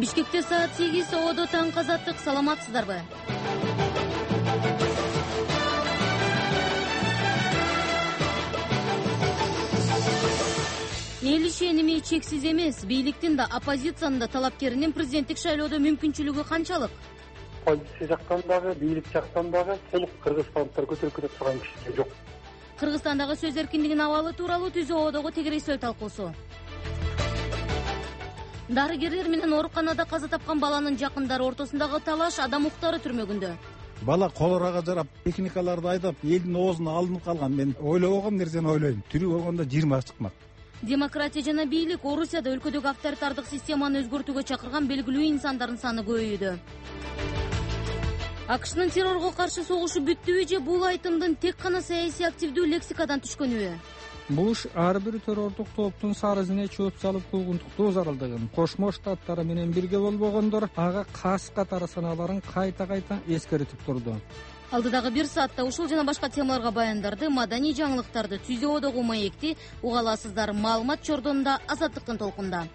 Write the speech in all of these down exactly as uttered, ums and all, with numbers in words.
Бишкекте саат сегиз ободо таңкы азаттык. Саламатсыздарбы? Эл ишеними чексиз эмес. Бийликтин да, оппозициянын да талапкеринин президенттик шайлоодо мүмкүнчүлүгү канчалык? Оппозиция жактан дагы, бийлик жактан дагы толук кыргызстандыктар көтөрүп кетип турган киши жок. Кыргызстандагы сөз эркиндигинин абалы тууралуу Түзүү ободогу тегересөө талкуусу. Дарыгерлер менен ооруканада каза тапкан баланын жакындары ортосундагы талаш адам укуктары түрмөгүндө. Бала колорага жарап, техникаларды айдап, элдин оозуна алынып калган. Мен ойлобогон нерсени ойлойм. Тирүү болгондо жыйырма чыкмак. Демократия жана бийлик Орусияда өлкөдөгү авторитардык системаны өзгөртүүгө чакырган белгилүү инсандардын саны көбөйүүдө. АКШнын террорго каршы согушу бүттүбү же бул айтымдын тек гана саясий активдүү лексикадан түшкөнүбү? Буш ар бир террордук топтун сарызына чөп салып куугунтуктоо зарылдыгын, Кошмо Штаттары менен бирге болбогондор ага кас катары санааларын кайта кайта эскертип турду. Алдыдагы бир саатта ушул жана башка темаларга баяндарды, маданий жаңылыктарды, Түзүү ободогу маекти уга аласыздар. Маалымат чордонунда Азаттыктын толкунда.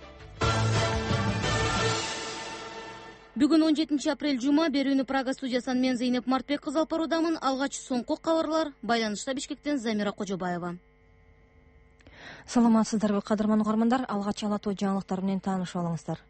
Бүгүн он жетинчи апрель жума. Берүүнү Прага студиясынан мен Зейнеп Мартбек кызы алып баруудамын. Алгач соңку кабарлар байланышта Бишкектен Замира Кожобаева. Саламатсыздарбы, кадырман угармандар. Алгач алатуу жаңылыктар менен таанышып алыңыздар.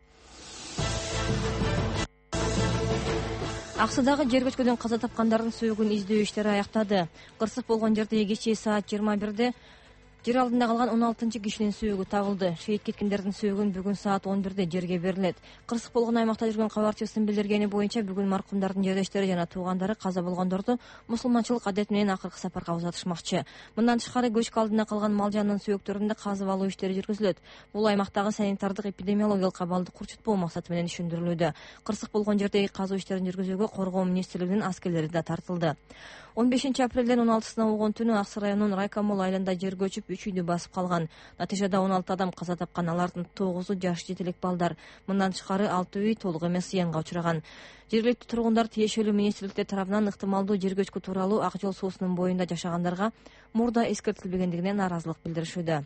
Аксудагы жер көчкүдөн каза тапкандардын сөөгүн издөө иштери аяктады. Кырсык болгон жерде кечээ саат жыйырма бирде жер алдында калган он алтынчы кишинин сөөгү табылды. Шейит кеткендердин сөөгүн бүгүн саат он бирде жерге берилет. Кырсык болгон аймакта жүргөн кабарчыбыздын билдиргени боюнча бүгүн маркумдардын жердештери жана туугандары каза болгондорду мусулманчылык адет менен акыркы сапарга узатышмакчы. Мындан тышкары көчкү алдында калган мал жанынын сөөктөрүндө казып алуу иштери жүргүзүлөт. Бул аймактагы санитардык эпидемиологиялык абалды курчутпоо максаты менен түшүндүрүлүүдө. Кырсык болгон жердеги казуу иштерин жүргүзүүгө коргоо министрлигинин аскерлери да тартылды. он бешинчи апрелден он алтысына болгон түнү Аксы районунун Райкомол айылында жер көчүп үч үйдү басып калган. Натыйжада он алты адам каза тапкан, алардын тогузу жаш жетелек балдар. Мындан тышкары алты үй толук эмес зыянга учураган. Жергиликтүү тургундар тиешелүү министрликтер тарабынан ыктымалдуу жер көчкү тууралуу Ак жол суусунун боюнда жашагандарга мурда эскертилбегендигине нааразылык билдиришүүдө.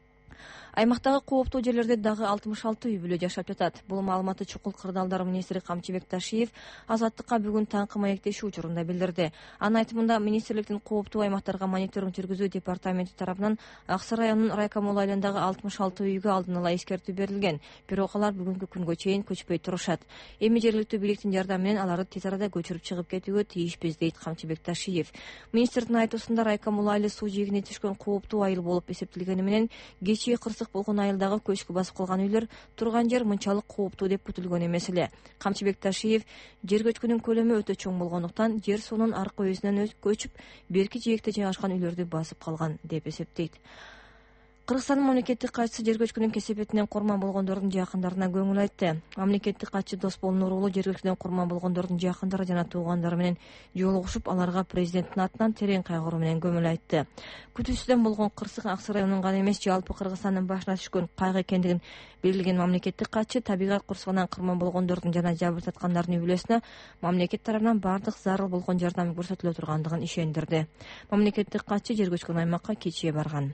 Аймактагы кооптуу жерлерде дагы алтымыш алты үй бүлө жашап жатат. Бул маалыматты Чукул кырдаалдар министри Камчыбек Ташиев Азаттыкка бүгүн таңкы маектешүү учурунда билдирди. Анын айтымында министрликтин кооптуу аймактарга мониторинг жүргүзүү департаменти тарабынан Аксы районунун Райкомол айылындагы алтымыш алты үйгө алдын ала эскертүү берилген. Бирок алар бүгүнкү күнгө чейин көчпөй турушат. Эми жергиликтүү бийликтин жардамы менен аларды тез арада көчүрүп чыгып кетүүгө тийишпиз, дейт Камчыбек Ташиев. Министрдин айтуусунда Райкомол айылы суу жээгине түшкөн кооптуу айыл болуп эсептелгени менен кечээ кырсык болгон айылдагы көчкү басып калган үйлөр турган жер мынчалык кооптуу деп күтүлгөн эмес эле. Камчыбек Ташиев жер көчкүнүн көлөмү өтө чоң болгондуктан жер суунун аркы өзүнөн көчүп берки жээкте жайгашкан үйлөрдү басып калган деп эсептейт. Кыргызстандын мамлекеттик катчысы жер көчкүнүн кесепетинен курман болгондордун жакындарына көңүл айтты. Мамлекеттик катчы Досбол Нурулуу жер көчкүнүн курман болгондордун жакындары жана туугандары менен жолугушуп, аларга президенттин атынан терең кайгыруу менен көңүл айтты. Күтүүсүздөн болгон кырсык Аксы районунун гана эмес, жалпы Кыргызстандын башына түшкөн кайгы экендигин белгилеген мамлекеттик катчы табигат курсугунан курман болгондордун жана жабыр таткандардын үй бүлөсүнө мамлекет тарабынан бардык зарыл болгон жардам көрсөтүлө тургандыгын ишендирди. Мамлекеттик катчы жер көчкөн аймакка кечээ барган.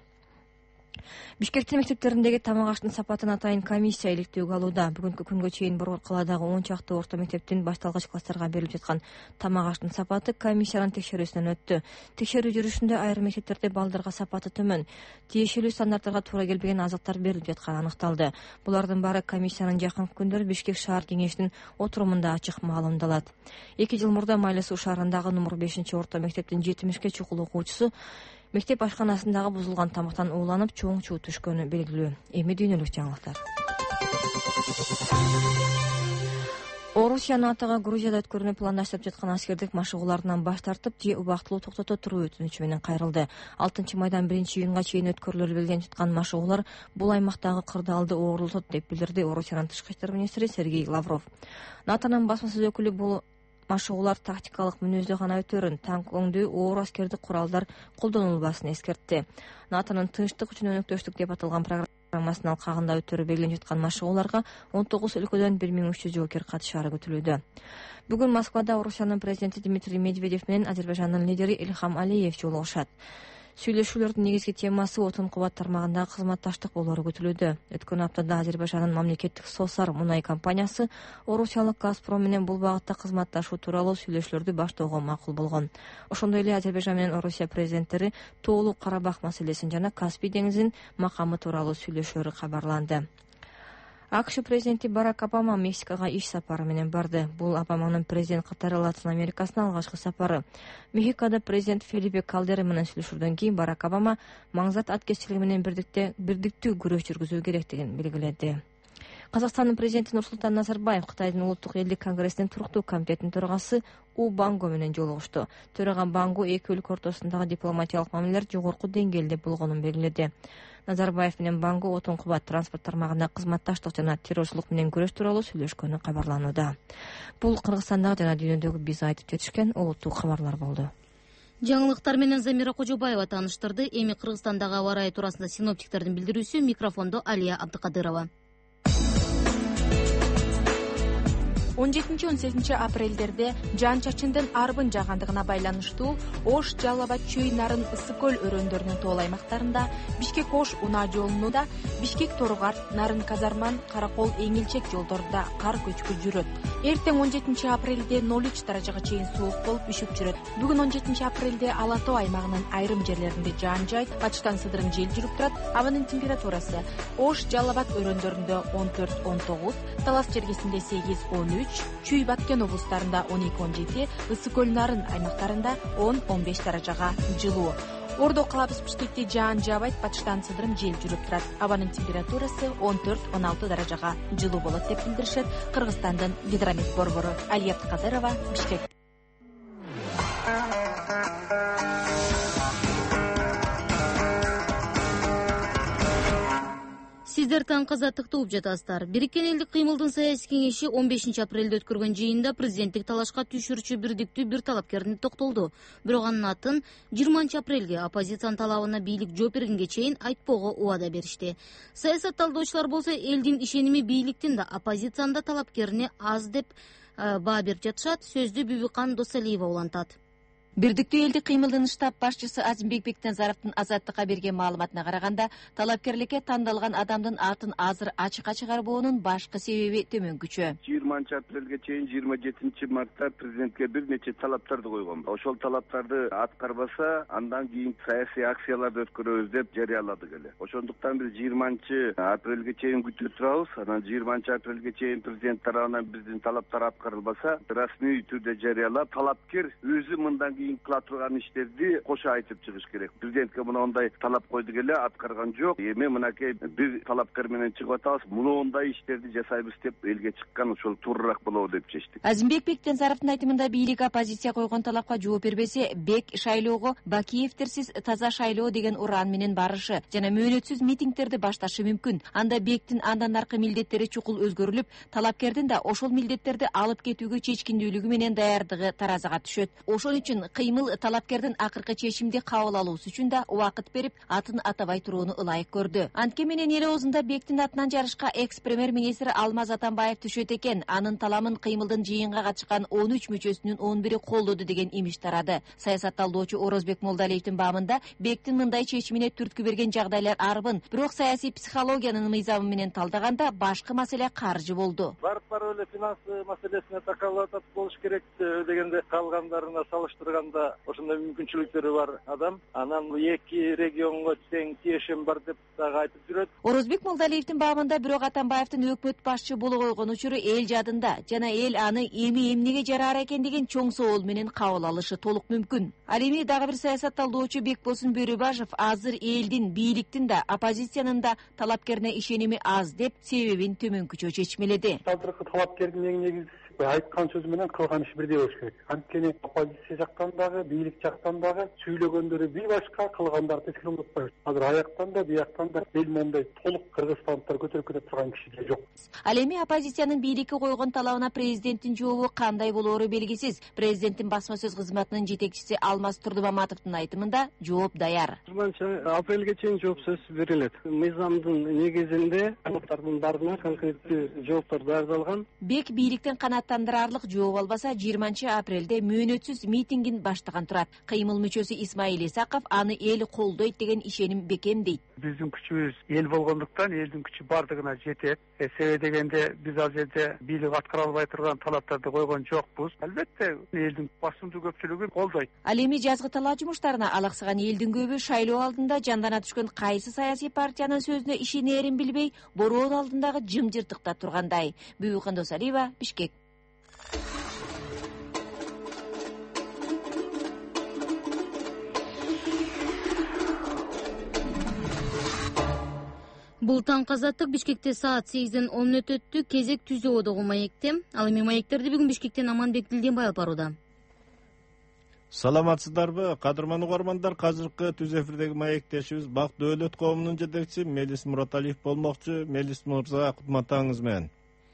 Бишкектин мектептериндеги тамак аштын сапатын атайын комиссия иликтөөгө алууда. Бүгүнкү күнгө чейин Борбор калаадагы он чакты орто мектептин башталгыч класстарга берилип жаткан тамак аштын сапаты комиссиянын текшерүүсүнөн өттү. Текшерүү жүрүшүндө айрым мектептерде балдарга сапаты төмөн, тиешелүү стандарттарга туура келбеген азыктар берилип жатканы аныкталды. Булардын баары комиссиянын жакынкы күндөрү Бишкек шаар кеңешинин отурумунда ачык маалымдалат. Эки жыл мурда Майлы суу шаарындагы номер бешинчи орто мектептин жетимишке чукул окуучусу мектеп ашканасындагы бузулган тамактан ууланып чоң чуу түшкөнү белгилүү. Эми дүйнөлүк жаңылыктар. Орусия НАТОга Грузияда өткөрүүнү пландаштырып жаткан аскердик машыгууларынан баш тартып, же убактылуу токтото туруу өтүнүчү менен кайрылды. алтынчы майдан биринчи июнга чейин өткөрүлөрү белгиленип жаткан машыгуулар бул аймактагы кырдаалды оорултот деп билдирди Орусиянын тышкы иштер министри Сергей Лавров. НАТОнун басмасөз өкүлү бул машыгуулар тактикалык мүнөздө гана өтөрүн, танк өңдүү оор аскердик куралдар колдонулбасын эскертти. НАТОнун тынчтык үчүн өнөктөштүк деп аталган программасынын алкагында өтөрү белгиленип жаткан машыгууларга он тогуз өлкөдөн бир миң үч жүз жоокер катышаары күтүлүүдө. Бүгүн Москвада Орусиянын президенти Дмитрий Медведев менен Азербайжандын лидери Ильхам Алиев жолугушат. Сүйлөшүүлөрдүн негизги темасы отун кубат тармагындагы кызматташтык болоору күтүлүүдө. Өткөн аптада Азербайжандын мамлекеттик Сосар мунай компаниясы Орусиялык Газпром менен бул багытта кызматташуу тууралуу сүйлөшүүлөрдү баштоого макул болгон. Ошондой эле Азербайжан менен Орусия президенттери Тоолуу Карабах маселесин жана Каспий деңизинин макамы тууралуу сүйлөшөөрү кабарланды. АКШ президенти Барак Обама Мексикага иш сапары менен барды. Бул Обаманын президент катары Латын Америкасына алгачкы сапары. Мехикода президент Фелипе Калдера менен сүйлөшүүдөн кийин Барак Обама маңзат аткезчилиги менен бирдикте бирдиктүү күрөш жүргүзүү керектигин белгиледи. Казакстандын президенти Нурсултан Назарбаев Кытайдын улуттук элдик конгрессинин туруктуу комитетинин төрагасы У Банго менен жолугушту. Төрага Банго эки өлкө ортосундагы дипломатиялык мамилелер жогорку деңгээлде болгонун белгиледи. Назарбаев менен Банго отун кубат транспорт тармагында кызматташтык жана террорчулук менен күрөш тууралуу сүйлөшкөнү кабарланууда. Бул Кыргызстандагы жана дүйнөдөгү биз айтып жетишкен улуттук кабарлар болду. Жаңылыктар менен Замира Кожобаева тааныштырды. Эми Кыргызстандагы аба ырайы туурасында синоптиктердин билдирүүсү, микрофондо Алия Абдыкадырова. он жетинчи он сегизинчи апрелдерде жаан чачындын арбын жаагандыгына байланыштуу Ош, Жалал Абад, Чүй Нарын, Ысык көл өрөөндөрүнүн тоол аймактарында, Бишкек Ош унаа жолунда, Бишкек Торугарт, Нарын Казарман, Каракол Эңилчек жолдорунда кар көчкү жүрөт. Эртең он жетинчи апрелде ноль үч даражага чейин суук болуп үшүп жүрөт. Бүгүн он жетинчи апрелде Ала Тоо аймагынын айрым жерлеринде жаан жайт, бачтан сыдырым жел жүрүп турат. Абанын температурасы Ош, Жалал Абад өрөөндөрүндө он төрт он тогуз, Талас жергесинде сегиз он үч, Чүй Баткен облустарында он эки он жети, Ысык көл Нарын аймактарында он он беш даражага жылуу. Ордо калабыз Бишкекте жаан жаабайт, бачтан сыдырым жел жүрүп турат. Абанын температурасы он төрт он алты даражага жылуу болот деп билдиришет Кыргызстандын гидромет борбору. Алия Абдыкадырова, Бишкек. Сиздер таң казаттыкты угуп жатасыздар. Бириккен элдик кыймылдын саясий кеңеши он бешинчи апрелде өткөргөн жыйында президенттик талашка түшүрүүчү бирдиктүү бир талапкердин токтолду. Бирок анын атын жыйырманчы апрелге оппозициянын талабына бийлик жооп бергенге чейин айтпоого убада беришти. Саясат талдоочулар болсо элдин ишеними бийликтин да оппозициянын да талапкерине аз деп баа берип жатышат. Сөздү Бүбүкан Досалиева улантат. Бирдиктүү элдик кыймылдын штаб башчысы Азимбек Бектензаровдун Азаттыкка берген маалыматына караганда, талапкерликке тандалган адамдын атын азыр ачыкка чыгарбоонун башкы себеби төмөнкүчө. жыйырманчы апрелге чейин жыйырма жетинчи мартта президентке бир нече талаптарды койгон. Ошол талаптарды аткарбаса, андан кийин саясий акцияларды өткөрөбүз деп жарыяладык эле. Ошондуктан биз жыйырманчы апрелге чейин күтүп турабыз. Анан жыйырманчы апрелге чейин президент тарабынан биздин талаптар аткарылбаса, расмий түрдө жарыялап, талапкер өзү мындан кыла турган иштерди кошо айтып чыгыш керек. Президентке мындай талап койдук эле, аткарган жок. Эми мынакей бир талапкер менен чыгып атабыз, мындай иштерди жасайбыз деп элге чыккан, ошол туурураак болобу деп чечтик. Азимбек Бектензаровдун айтымында бийлик оппозиция койгон талапка жооп бербесе, Бек шайлоого Бакиевтерсиз таза шайлоо деген уран менен барышы жана мөөнөтсүз митингтерди башташы мүмкүн. Анда Бектин андан аркы милдеттери чукул өзгөрүлүп, талапкердин да ошол милдеттерди алып кетүүгө чечкиндүүлүгү менен даярдыгы таразага түшөт. Ошон үчүн кыймыл талапкердин акыркы чечимди кабыл алуусу үчүн да убакыт берип, атын атабай турууну ылайык көрдү. Антке менен эл оозунда Бектин атынан жарышка экс премьер-министр Алмаз Атамбаев түшөт экен. Анын таламын кыймылдын жыйынга катышкан он үч мүчөсүнүн он бири колдоду деген имиш тарады. Саясат талдоочу Орозбек Молдалиевдин баамында Бектин мындай чечимине түрткү берген жагдайлар арбын. Бирок саясий психологиянын мыйзамы менен талдаганда башкы маселе каржы болду. Барып барып эле финанс маселесине такалатат болуш керек дегенде калгандарына салыштырганда ошондой мүмкүнчүлүктөрү бар адам, анан эки регионго тең тиешем бар деп дагы айтып жүрөт. Орозбек Молдалиевдин баамында бирок Атамбаевдин өкмөт башчы боло койгон учуру эл жадында жана эл аны эми эмнеге жараар экен деген чоң соол менен кабыл алышы толук мүмкүн. Ал эми дагы бир саясат талдоочу Бекбосун Бөрүбашев азыр элдин, бийликтин да, оппозициянын да талапкерине ишеними аз деп себебин төмөнкүчө чечмеледи. Азыркы талапкердин эң негизгиси айткан сөзү менен кылган иши бирдей болуш керек. Анткени оппозиция жактан дагы, бийлик жактан дагы сүйлөгөндөрү бир башка, кылгандарды эске унутпайбыз. Азыр аяктан да, бияктан да эл мондай толук кыргызстандыктар көтөрүп кетип турган киши жок. Ал эми оппозициянын бийликке койгон талабына президенттин жообу кандай болоору белгисиз. Президенттин басма сөз кызматынын жетекчиси Алмаз Турдубаматовдун айтымында жооп даяр. жыйырманчы апрелге чейин жооп сөз берилет. Мыйзамдын негизинде талаптардын баарына конкреттүү жооптор даярдалган. Бек бийликтин канат канааттандырарлык жооп албаса жыйырманчы апрелде мөөнөтсүз митингин баштаган турат. Кыймыл мүчөсү Исмаил Исаков аны эл колдойт деген ишеним бекемдейт. Биздин күчүбүз эл болгондуктан элдин күчү бардыгына жетет. Себеби дегенде биз ал жерде бийлик аткара албай турган талаптарды койгон жокпуз. Албетте элдин басымдуу көпчүлүгү колдойт. Ал эми жазгы талаа жумуштарына алаксыган элдин көбү шайлоо алдында жандана түшкөн кайсы саясий партиянын сөзүнө ишенерин билбей, бороон алдындагы жымжыртыкта тургандай. Бүбү Кандосалиева, Бишкек. Бул таң Азаттык Бишкекте саат сегизден он мүнөт өттү. Кезек Түзөөдөгү маекте. Ал эми маектерди бүгүн Бишкектен Аманбек Дилденбай алып барууда. Саламатсыздарбы, кадырман угармандар? Азыркы түз эфирдеги маектешибиз Бак Дөөлөт коомунун жетекчиси Мелис Мураталиев болмокчу. Мелис мырза, кутматтаңыз менен.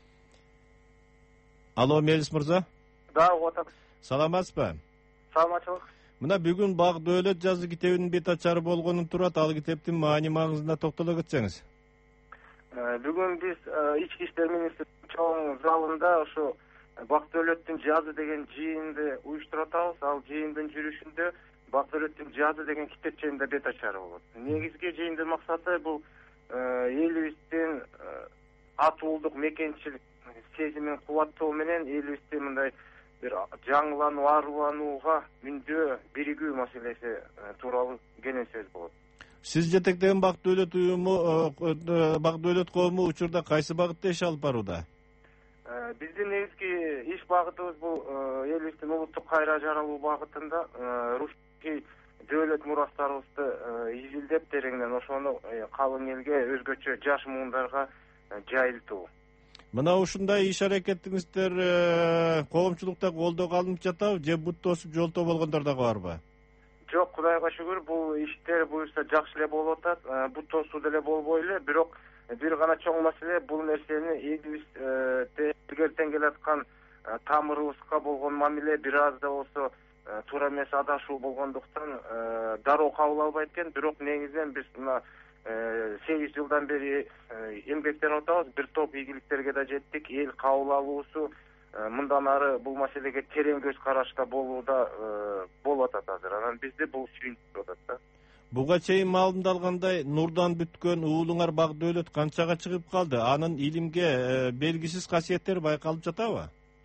Алло, Мелис мырза? Да, отак. Саламатсызбы? Саламатчылык. Мына бүгүн Бак Дөөлөт жазы китебинин бет ачары болгонун турат. Ал китептин маани магызына токтоло кетсеңиз. Бүгүн биз ички иштер министрлигинин чоң залында ошо Бак Дөөлөттүн жазы деген жыйынды уюштуруп атабыз. Ал жыйындын жүрүшүндө Бак Дөөлөттүн жазы деген китепченин да бет ачары болот. Негизги жыйындын максаты бул элибиздин атуулдук мекенчилик сезимин кубаттоо менен элибизди мындай бир жаңылануу, аруланууга мүндөө, биригүү маселеси тууралуу кенен сөз болот. Сиз жетектеген Бак Дөөлөт уюму, Бак Дөөлөт коому учурда кайсы багытта иш алып барууда? Биздин негизги иш багытыбыз бул элибиздин улуттук кайра жаралуу багытында русский дөөлөт мурастарыбызды изилдеп тереңден ошону калың элге, өзгөчө жаш муундарга жайылтуу. Мына ушундай иш аракетиңиздер коомчулукта колдоого алынып жатабы, же бут тосуп жолтоо болгондор дагы барбы? Жок, Кудайга шүгүр, бул иштер буюрса жакшы эле болуп атат, бут тосуу деле болбой эле, бирок бир гана чоң маселе бул нерсени элибизде илгертен келаткан тамырыбызга болгон мамиле бир аз да болсо туура эмес адашуу болгондуктан дароо кабыл албайт экен. Бирок негизинен биз мына сегиз жылдан бери эмгектенип атабыз, бир топ ийгиликтерге да жеттик. Эл кабыл алуусу мындан ары бул маселеге терең көз карашта болууда болуп атат азыр. Анан бизди бул сүйүндүрүп атат да. Буга чейин маалымдалгандай, нурдан бүткөн уулуңар Бак Дөөлөт канчага чыгып калды? Анын илимге белгисиз касиеттери байкалып жатабы?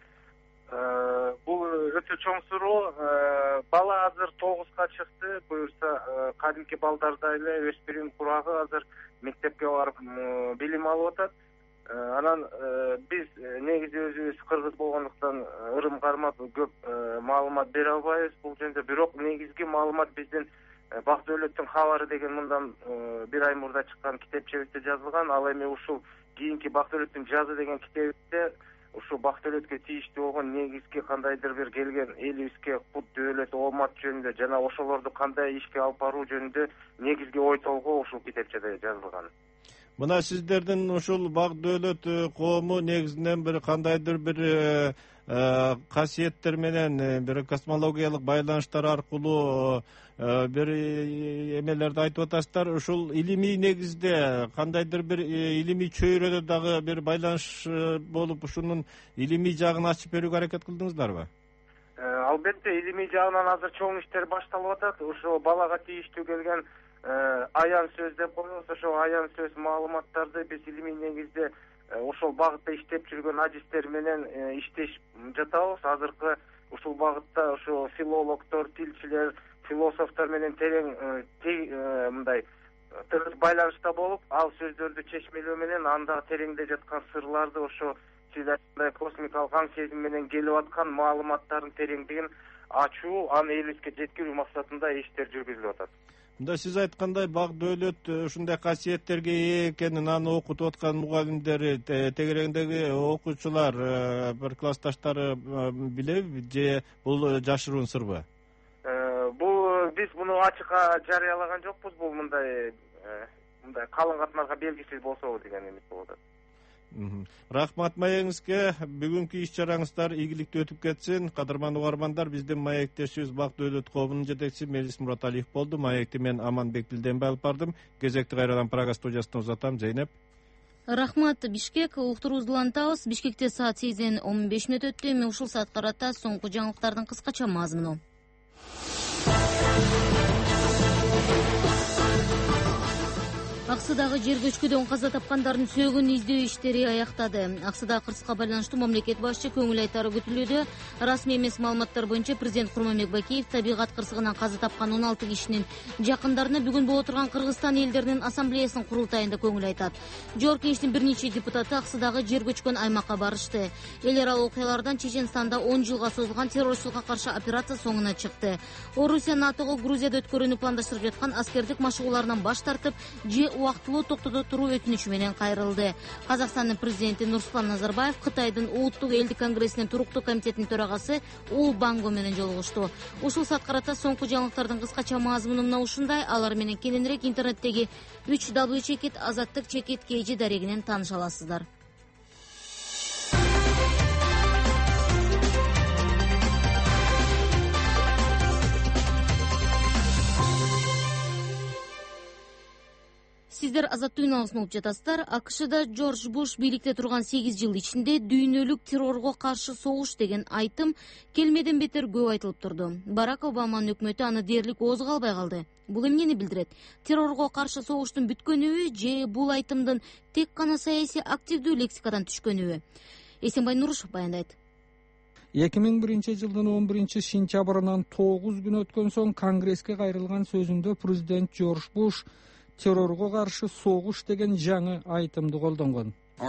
Бул өтө чоң суроо. Бала азыр тогузга чыкты, буюрса кадимки балдардай эле өспүрүм курагы азыр мектепке барып билим алып атат. Анан биз негизи өзүбүз кыргыз болгондуктан ырым кармап көп маалымат бере албайбыз бул жөнүндө. Бирок негизги маалымат биздин Бак Дөөлөттүн кабары деген мындан бир ай мурда чыккан китепчебизде жазылган. Ал эми ушул кийинки Бак Дөөлөттүн жазы деген китебинде ушу Бак Дөөлөткө тийиштүү болгон негизги кандайдыр бир келген элибизге кут дөөлөт оомат жөнүндө жана ошолорду кандай ишке алып баруу жөнүндө негизги ой толгоо ушул китепчеде жазылган. Мына сиздердин ушул Бак Дөөлөт коому негизинен бир кандайдыр бир касиеттер менен, бир космологиялык байланыштар аркылуу бир эмелерди айтып атасыздар. Ушул илимий негизде кандайдыр бир илимий чөйрөдө дагы бир байланыш болуп, ушунун илимий жагын ачып берүүгө аракет кылдыңыздарбы? Албетте, илимий жагынан азыр чоң иштер башталып атат. Ошо балага тийиштүү келген аян сөз деп коебуз. Ошо аян сөз маалыматтарды биз илимий негизде ошол багытта иштеп жүргөн адистер менен иштешип жатабыз. Азыркы ушул багытта ошо филологдор, тилчилер, философтор менен терең мындай тыгыз байланышта болуп, ал сөздөрдү чечмелөө менен анда тереңде жаткан сырларды, ошо сиз айткандай космикалык аң сезим менен келип аткан маалыматтардын тереңдигин ачуу, аны элибизге жеткирүү максатында иштер жүргүзүлүп атат. Мында сиз айткандай Бак Дөөлөт ушундай касиеттерге ээ экенин аны окутуп аткан мугалимдери, тегереңдеги окуучулар, бир классташтары билеби же бул жашыруун сырбы? Бул биз муну ачыкка жарыялаган жокпуз. Бул мындай мындай калың катмарга белгисиз болсо деген эмес болуп атат. Рахмат маегиңизге. Бүгүнкү иш чараңыздар ийгиликтүү өтүп кетсин. Кадырман угармандар, биздин маектешибиз Бак Дөөлөт коомунун жетекчиси Мелис Мураталиев болду. Маекти мен Аманбек Дилденбай алып бардым. Кезекти кайрадан Прага студиясына узатам. Зейнеп. Рахмат, Бишкек. Уктуруубузду улантабыз. Бишкекте саат сегизден он беш мүнөт өттү. Эми ушул саатка карата соңку жаңылыктардын кыскача мазмуну. Аксыдагы жер көчкүдөн каза тапкандардын сөөгүн издөө иштери аяктады. Аксыдагы кырсыкка байланыштуу мамлекет башчы көңүл айтары күтүлүүдө. Расмий эмес маалыматтар боюнча президент Курманбек Бакиев табигат кырсыгынан каза тапкан он алты кишинин жакындарына бүгүн боло турган Кыргызстан элдеринин ассамблеясынын курултайында көңүл айтат. Жогорку кеңештин бир нече депутаты Аксыдагы жер көчкөн аймакка барышты. Эл аралык окуялардан Чеченстанда он жылга созулган террорчулукка каршы операция соңуна чыкты. Орусия НАТОго Грузияда өткөрүүнү пландаштырып жаткан аскердик машыгууларынан баш тартып, же убактылуу токтото туруу өтүнүчү менен кайрылды. Казакстандын президенти Нурсултан Назарбаев Кытайдын Улуттук элдик конгрессинин туруктуу комитетинин төрагасы Ул Банго менен жолугушту. Ушул саат карата соңку жаңылыктардын кыскача мазмуну мына ушундай. Алар менен кененирээк интернеттеги үч дабл ю чекит азаттык чекит kg дарегинен тааныша аласыздар. Сиздер азаттуу үналысын угуп жатасыздар. АКШда Джордж Буш бийликте турган сегиз жыл ичинде дүйнөлүк террорго каршы согуш деген айтым келмеден бетер көп айтылып турду. Барак Обаманын өкмөтү аны дээрлик оозго албай калды. Бул эмнени билдирет? Террорго каршы согуштун бүткөнүбү же бул айтымдын тек гана саясий активдүү лексикадан түшкөнүбү? Эсенбай Нурушев баяндайт. эки миң биринчи жылдын он биринчи сентябрынан тогуз күн өткөн соң Конгресске кайрылган сөзүндө президент Джордж Буш террорго каршы согуш деген жаңы айтымды колдонгон.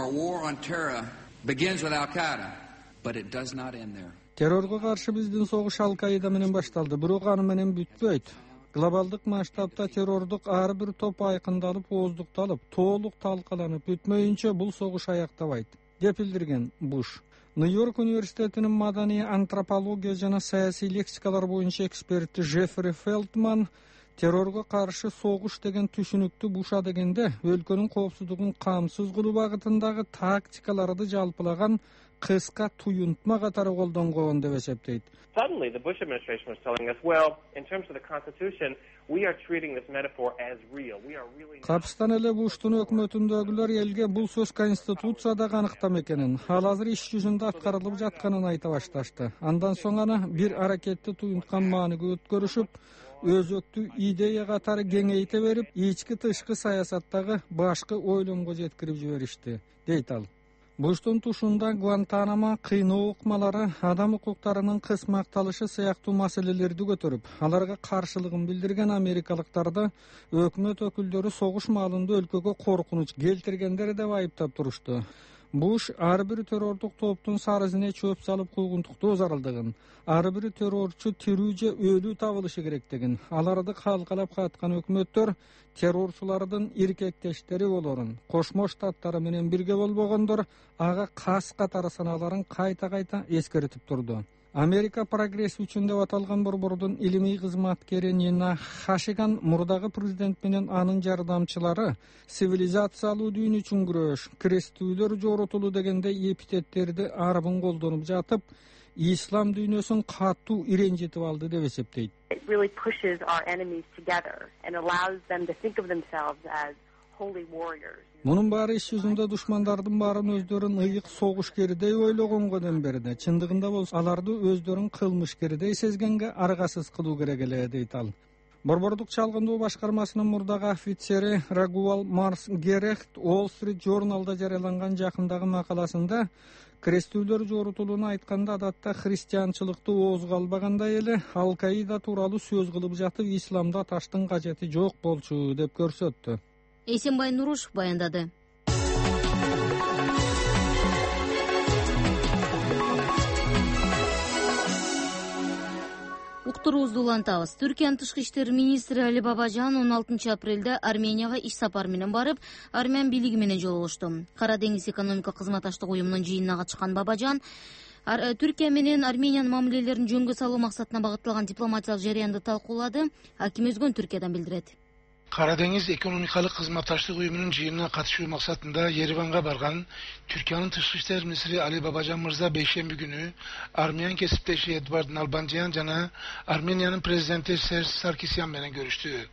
Террорго каршы биздин согуш Ал-Каида менен башталды, бирок аны менен бүтпөйт. Глобалдык масштабта террордук ар бир топ айкындалып, ооздукталып, толук талкаланып бүтмөйүнчө бул согуш аяктабайт, деп билдирген Буш. Нью-Йорк университетинин маданий антропология жана саясий лексикалар боюнча эксперти Джеффри Фелтман террорго каршы согуш деген түшүнүктү Буша дегенде өлкөнүн коопсуздугун камсыз кылуу багытындагы тактикаларды жалпылаган кыска туюнтма катары колдонгон деп эсептейт. Suddenly, the Bush administration was telling us, well, in terms of the Constitution, we are treating this metaphor as real. We are really... Капстан эле Буштун өкмөтүндөгүлөр элге бул сөз Конституцияда аныктам экенин, ал азыр иш жүзүндө аткарылып жатканын айта башташты. Андан соң аны бир аракетти туюнткан мааниге өткөрүшүп, өзөктүү идея катары кеңейте берип, ички тышкы саясаттагы башкы ойломго жеткирип жиберишти, дейт ал. Буштун тушунда Гуантанамо кыйноо укмалары, адам укуктарынын кысмакталышы сыяктуу маселелерди көтөрүп, аларга каршылыгын билдирген америкалыктарды өкмөт өкүлдөрү согуш маалында өлкөгө коркунуч келтиргендер деп айыптап турушту. Буш ар бир террордук топтун сары изине чөп салып куйгунтуктоо зарылдыгын, ар бир террорчу тирүү же өлүү табылышы керектигин, аларды калкалап каткан өкмөттөр террорчулардын иркектештери болорун, Кошмо Штаттары менен бирге болбогондор ага кас катары санааларын кайта-кайта эскертип турду. Америка прогресс үчүн деп аталган борбордун илимий кызматкери Нина Хашиган мурдагы президент менен анын жардамчылары цивилизациялуу дүйн үчүн күрөш, крестүүлөр жоротулуу дегенде эпитеттерди арбын колдонуп жатып, ислам дүйнөсүн катуу иренжитип алды деп эсептейт. It really pushes our enemies together and allows them to think of themselves as holy warriors. Мунун баары иш жүзүндө душмандардын баарын өздөрүн ыйык согушкердей ойлогонгодон берди. Чындыгында болсо аларды өздөрүн кылмышкердей сезгенге аргасыз кылуу керек эле, дейт ал. Борбордук чалгындоо башкармасынын мурдагы офицери Рагуал Марс Герехт Wall Street Journal'да жарыяланган жакындагы макаласында крестүүлөр жорутулууну айтканда адатта христианчылыкты оозго албагандай эле Ал-Каида тууралуу сөз кылып жатып, исламда таштын кажети жок болчу деп көрсөттү. Эсенбай Нурушев баяндады. Уктуруубузду улантабыз. Түркиянын тышкы иштер министри Али Бабажан он алтынчы апрелде Арменияга иш сапар менен барып, армян бийлиги менен жолугушту. Кара деңиз экономика кызматташтык уюмунун жыйынына катышкан Бабажан Түркия менен Армениянын мамилелерин жөнгө салуу максатына багытталган дипломатиялык жарыянды талкуулады. Аким Өзгөн Түркиядан билдирет. Кара деңиз экономикалык кызматташтык уюмунун жыйынына катышуу максатында Ереванга барган Түркиянын тышкы иштер министри Али Бабажан мырза бейшемби күнү Армян кесиптеши Эдвард Налбанжан жана Армениянын президенти Серж Саркисян менен көрүштү.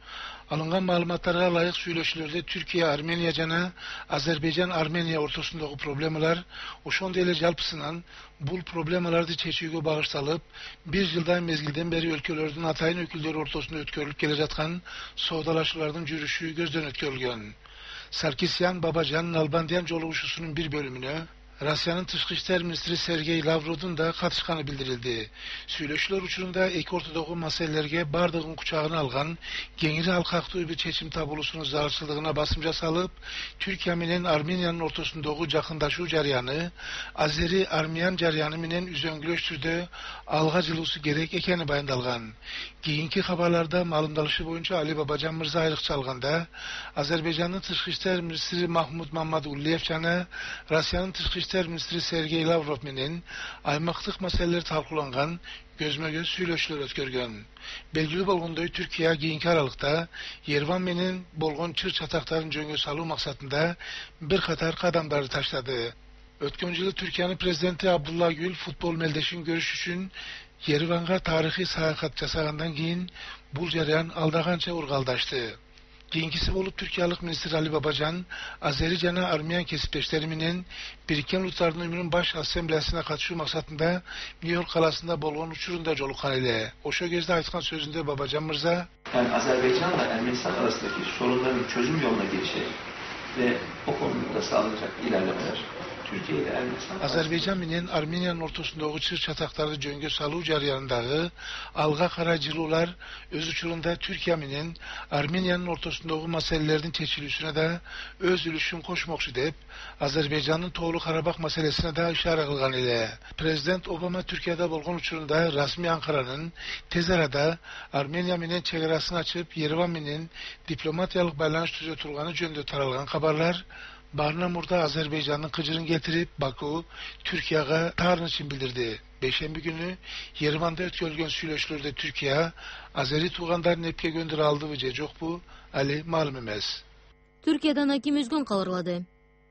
Alıngan malumatlara layık süйлöşülerde Türkiye, Armeniya jana Azerbaycan, Armeniya ortasındaki problemler oşonda ele jalpısынан bul problemlerdi çeçүүгө bağıştalıp bir yıldan mezgilden beri ülkelerden atayın ökülleri ortasında ötkörülüp gele жаткан soodalaşуулардын жүрүшү gözden ötkörülgön. Sarkisyan, Babacan, Nalbandiyan joluguşusunun bir bölümüne Rusya'nın Tışkı İşler Ministri Sergey Lavrov'un da katışkanı bildirildi. Söyleşiler uçurunda ek ortadaki meselelerge bardığın kucağına algan, gengiri halkaktığı bir çeçim tabulusunu zararçılığına basımca salıp, Türkiye'nin Armeniyanın ortasındaki jakındaşuu jaryanı, Azeri Armiyan jaryanı menen üzöngülöştürde algacılısı gerek ekeni bayındalgan. Keyinki haberlerde malumdalışı boyunca Ali Babacan Mırza aylıkça alganda, Azerbaycan'ın Tışkı İşler Ministri Mahmut Mamad Ulliyev jana Rusya'nın Tışkı İşler Ministri Sergey Lavrov menen aymaqtıq meseleleri talkılangan gözme-göz süйлöşülөр ötkörgön. Belgili bolgondoy Türkiye keyinki aralıkta Yerevan menen bolgon çır çatakların jөнгө salуу maksatında bir katar kadamları taşladı. Ötken yılı Türkiye'nin prezidenti Abdullah Gül futbol meldeşin görüş üçün Yerevan'a tarihi sayahat jasagandan keyin bul jarayan aldagança urgaldaştı. Keyinkisi bolup Türkiye'lik Minister Ali Babacan, Azeri jana Armiyan kesipleşleri menen Birikкен Ulutların Uyumunun baş assembliyasına katışуу maksatında New York kalasında bolgon uçurunda jolukkan ele. Oşo gezde aytkan sözünde Babacan Mırza, yani Azerbaycan'la Ermenistan arasındaki sorunların çözüm yoluna girişi ve o konuda sağlanacak ilerlemeler Türkiye ile Ermenistan Azerbaycan menen Armeniyanın ortasındaki çır çatakları jөнгө salуу jaryanındagı alga karacılılar öz uçurunda Türkiye menen Armeniyanın ortasındaki meselelerin çeçilүүsüne de öz ülüşün koşmokçu dep Azerbaycan'ın Toğlu Karabağ meselesine de işare kılgan ele. Prezident Obama Türkiye'de bolgon uçurunda rasmi Ankara'nın tez arada Armeniya menen çegarasını açıp Yerevan menen diplomatiyalık baylanış tüze turganı jönde taralgan haberler Barnamur'da Azerbaycan'ın kıcırın getirip Baku, Türkiye'ye tarın için bildirdi. Beşembi günü Yerevan'da ötkörülgön süйлöşülerde Türkiye, Azeri tuğandarın epke gönderi aldı ve cecok bu, Ali malum emez. Türkiye'den hakim özgün kalırladı.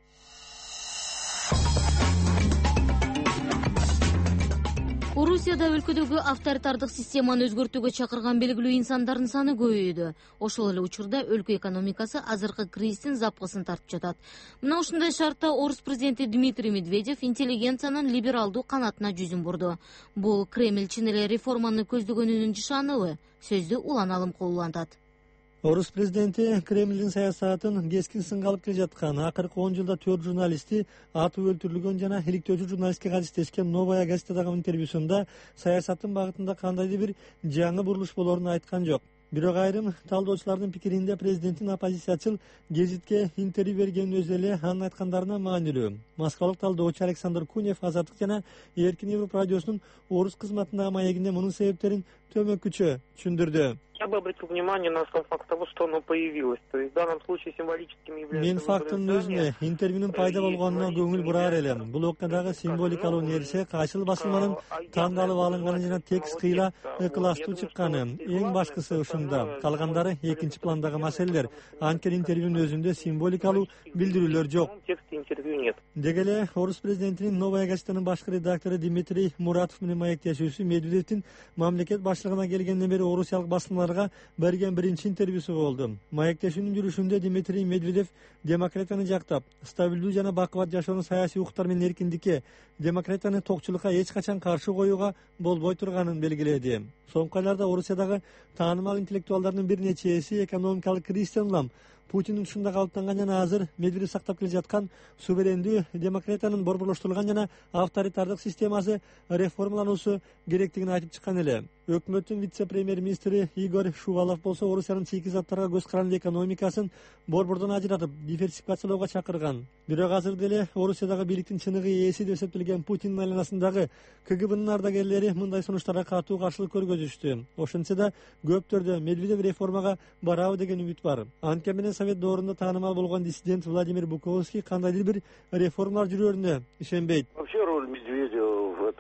Орусияда өлкөдөгү авторитардык системаны өзгөртүүгө чакырган белгилүү инсандардын саны көбөйдү. Ошол эле учурда өлкө экономикасы азыркы кризистин запкысын тартып жатат. Мына ушундай шартта орус президенти Дмитрий Медведев интеллигенциянын либералдуу канатына жүзүн бурду. Бул Кремль чын эле реформаны көздөгөнүнүн нышаныбы? Сөздү Улан Алым куллантат. Орус президенти Кремлдин саясатын кескин сынга алып келе жаткан акыркы он жылда төрт журналисти атып өлтүрүлгөн жана иликтөөчү журналистке катыштешкен Новая газетадагы интервьюсунда саясаттын багытында кандайдыр бир жаңы бурулуш болоорун айткан жок. Бирок айрым талдоочулардын пикиринде президенттин оппозициячыл гезитке интервью бергенин өзү эле анын айткандарына маанилүү. Москвалык талдоочу Александр Кунев Азаттык жана Эркин Европа радиосунун орус кызматындагы маегинде мунун себептерин төмөккүчө түшүндүрдү. Я бы обратил внимание на сам факт того, что оно появилось. То есть в данном случае символическим является... Мен фактын өзүнө интервьюнун пайда болгонуна көңүл бураар элем. Бул окуядагы символикалуу нерсе кайсыл басылманын тандалып алынганы жана текст кыйла ыкылаштуу чыкканы. Эң башкысы ушунда. Калгандары экинчи пландагы маселелер. Анткени интервьюнун өзүндө символикалуу билдирүүлөр жок. Текста интервью нет. Деги эле орус президентинин Новая газетанын башкы редактору Дмитрий Муратов менен маектешүүсү Медведевдин мамлекет баштыгына келгенден бери орусиялык басылмаларга берген биринчи интервьюсу болду. Маектешүүнүн жүрүшүндө Дмитрий Медведев демократияны жактап, стабилдүү жана бакубат жашоонун саясий укуктар менен эркиндикке, демократияны токчулукка эч качан каршы коюуга болбой турганын белгиледи. Соңку айларда Орусиядагы таанымал интеллектуалдардын бир нечеси экономикалык кризистен улам Путиндин ушунда калыптанган жана азыр Медведев сактап келе жаткан суверендүү демократиянын борборлоштурулган жана авторитардык системасы реформалануусу керектигин айтып чыккан эле. Өкмөттүн вице-премьер-министри Игорь Шувалов болсо Орусиянын чийки-заттарга көз каранды экономикасын борбордон ажыратып, диверсификациялоого чакырган. Бирок азыр деле Орусиядагы бийликтин чыныгы ээси деп эсептелген Путиндин айланасындагы КГБнын ардагерлери мындай сунуштарга катуу каршылык көргөзүштү. Ошентсе да көптөрдө Медведев реформага барабы деген үмүт бар. Анткени менен Совет доорунда таанымал болгон диссидент Владимир Буковский кандайдыр бир реформалар жүрөрүнө ишенбейт. Вообще роль Медведева в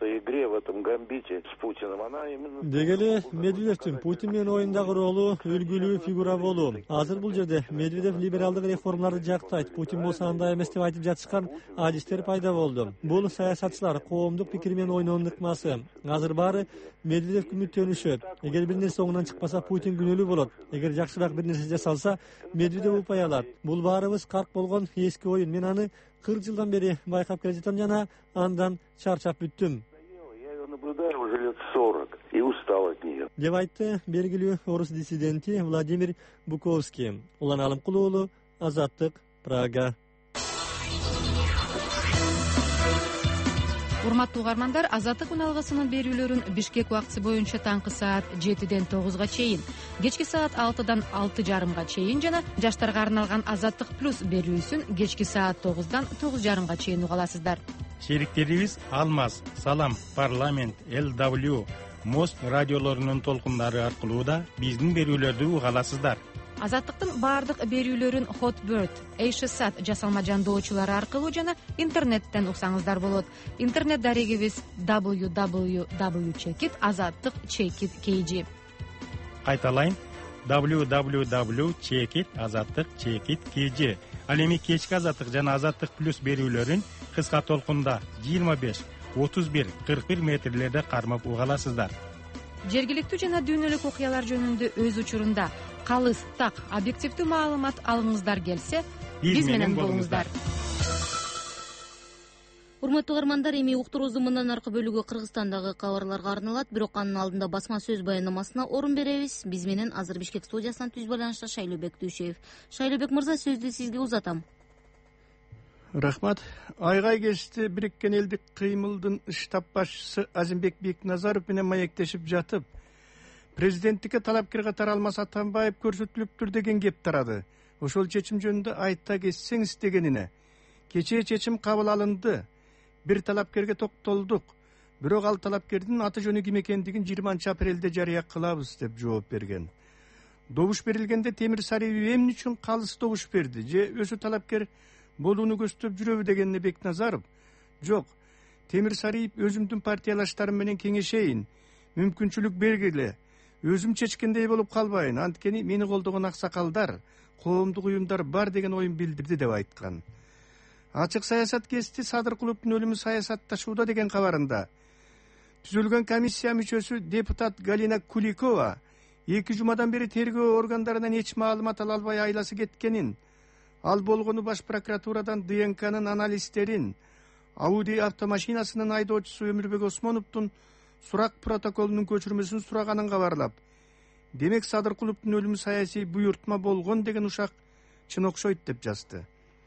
этой игре, в этом гамбите с Путиным, она именно... Дегеле Медведевтин Путин менен оюндагы ролу үлгүлүү фигура болуу. Азыр бул жерде Медведев либералдык реформаларды жактайт. Путин болсо андай эмес деп айтып жатышкан адистер пайда болду. Бул саясатчылар коомдук пикир менен ойноонун ыкмасы. Азыр баары Медведев үмүттөнүшөт. Эгер бир нерсе оңунан чыкпаса, Путин күнөөлүү болот. Эгер жакшыраак бир нерсе жасалса, Медведев упай алат. Бул баарыбыз карк болгон эски оюн. Мен аны кырк жылдан бери байкап келе жатам жана андан чарчап бүттүм. Я ее наблюдаю уже лет сорок и устал от нее. Деп айтты белгилүү орус диссиденти Владимир Буковский. Улан Алымкул уулу, Азаттык, Прага. Урматтуу угармандар, Азаттык үналгысынын берүүлөрүн Бишкек убактысы боюнча таңкы саат жетиден тогузга чейин, кечки саат алтыдан алты жарымга чейин жана жаштарга арналган Азаттык плюс берүүсүн кечки саат тогуздан тогуз жарымга чейин уга аласыздар. Шериктерибиз Алмаз, Салам, Парламент, эл дабл ю, Мост радиолорунун толкундары аркылуу да биздин берүүлөрдү уга аласыздар. Азаттыктын баардык берүүлөрүн Hotbird, Эйшсат жасалма жандоочулары аркылуу жана интернеттен уксаңыздар болот. Интернет дарегибиз дабл ю дабл ю дабл ю чекит азаттык чекит кей жи. Кайталайм, дабл ю дабл ю дабл ю чекит азаттык чекит кей жи. Ал эми кечки Азаттык жана Азаттык плюс берүүлөрүн кыска толкунда жыйырма беш, отуз бир, кырк бир метрлерде кармап уга аласыздар. Жергиликтүү жана дүйнөлүк окуялар жөнүндө өз учурунда калыс, так, объективдүү маалымат алгыңыздар келсе, биз менен болуңуздар. Урматтуу угармандар, эми уктуруубуздун мындан аркы бөлүгү Кыргызстандагы кабарларга арналат, бирок анын алдында басма сөз баяннамасына орун беребиз. Биз менен азыр Бишкек студиясынан түз байланышта Шайлообек Дүйшөев. Шайлообек мырза, сөздү сизге узатам. Рахмат. Айгай кечти Бириккен элдик кыймылдын штаб башчысы Азимбек Бекназаров менен маектешип жатып, президенттикке талапкер катары Алмаз Атамбаев көрсөтүлүптүр деген кеп тарады. Ошол чечим жөнүндө айта кетсеңиз дегенине. Кечээ чечим кабыл алынды. Бир талапкерге токтолдук. Бирок ал талапкердин аты жөнү ким экендигин жыйырманчы апрелде жарыя кылабыз деп жооп берген. Добуш берилгенде Темир Сариев эмне үчүн калыс добуш берди? Же өзү талапкер болууну көздөп жүрөбү дегенине Бекназаров: жок, Темир Сариев өзүмдүн партиялаштарым менен кеңешейин, мүмкүнчүлүк бергиле, өзүм чечкендей болуп калбайын, анткени мени колдогон аксакалдар, коомдук уюмдар бар деген оюн билдирди деп айткан. Ачык саясат кести Садыркуловдун өлүмү саясатташууда деген кабарында түзүлгөн комиссия мүчөсү депутат Галина Куликова эки жумадан бери тергөө органдарынан эч маалымат ала албай айласы кеткенин, ал болгону баш прокуратурадан дэ эн к'нын анализтерин, Ауди автомашинасынын айдоочусу Өмүрбек Осмоновдун сурак протоколунун көчүрмөсүн сураганын кабарлап, демек Садыркуловдун өлүмү саясий буйртма болгон деген ушак чын окшойт деп жазды.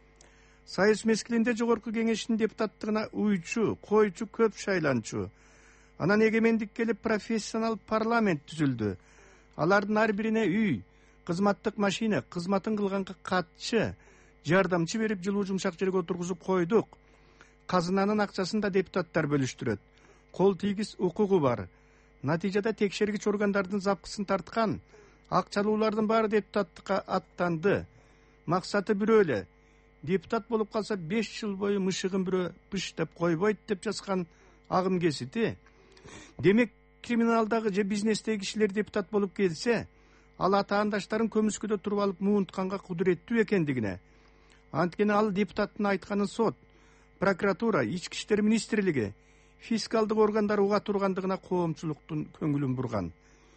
Сайыс мезгилинде жогорку кеңештин депутаттыгына уйчу, койчу көп шайланчу, анан эгемендик келип профессионал парламент түзүлдү. Алардын ар бирине үй, кызматтык машина, кызматын кылганга катчы, жардамчы берип жылуу жумшак жерге отургузуп койдук. Казынанын акчасын да депутаттар бөлүштүрөт. Кол тийгиз укугу бар. Натыйжада текшергич органдардын запкысын тарткан, акчалуулардын баары депутаттыкка аттанды. Максаты бирөө эле. Депутат болуп калса беш жыл бою мышыгын бирөө пыш деп койбойт деп жазган агым кесити. Демек криминалдагы же бизнестеги кишилер депутат болуп келсе, ал атаандаштарын көмүскөдө туруп алып муунтканга кудуреттүү экендигине. Анткени ал депутаттын айтканын сот, прокуратура, ички иштер министрлиги, фискалдык органдар уга тургандыгына коомчулуктун көңүлүн бурган.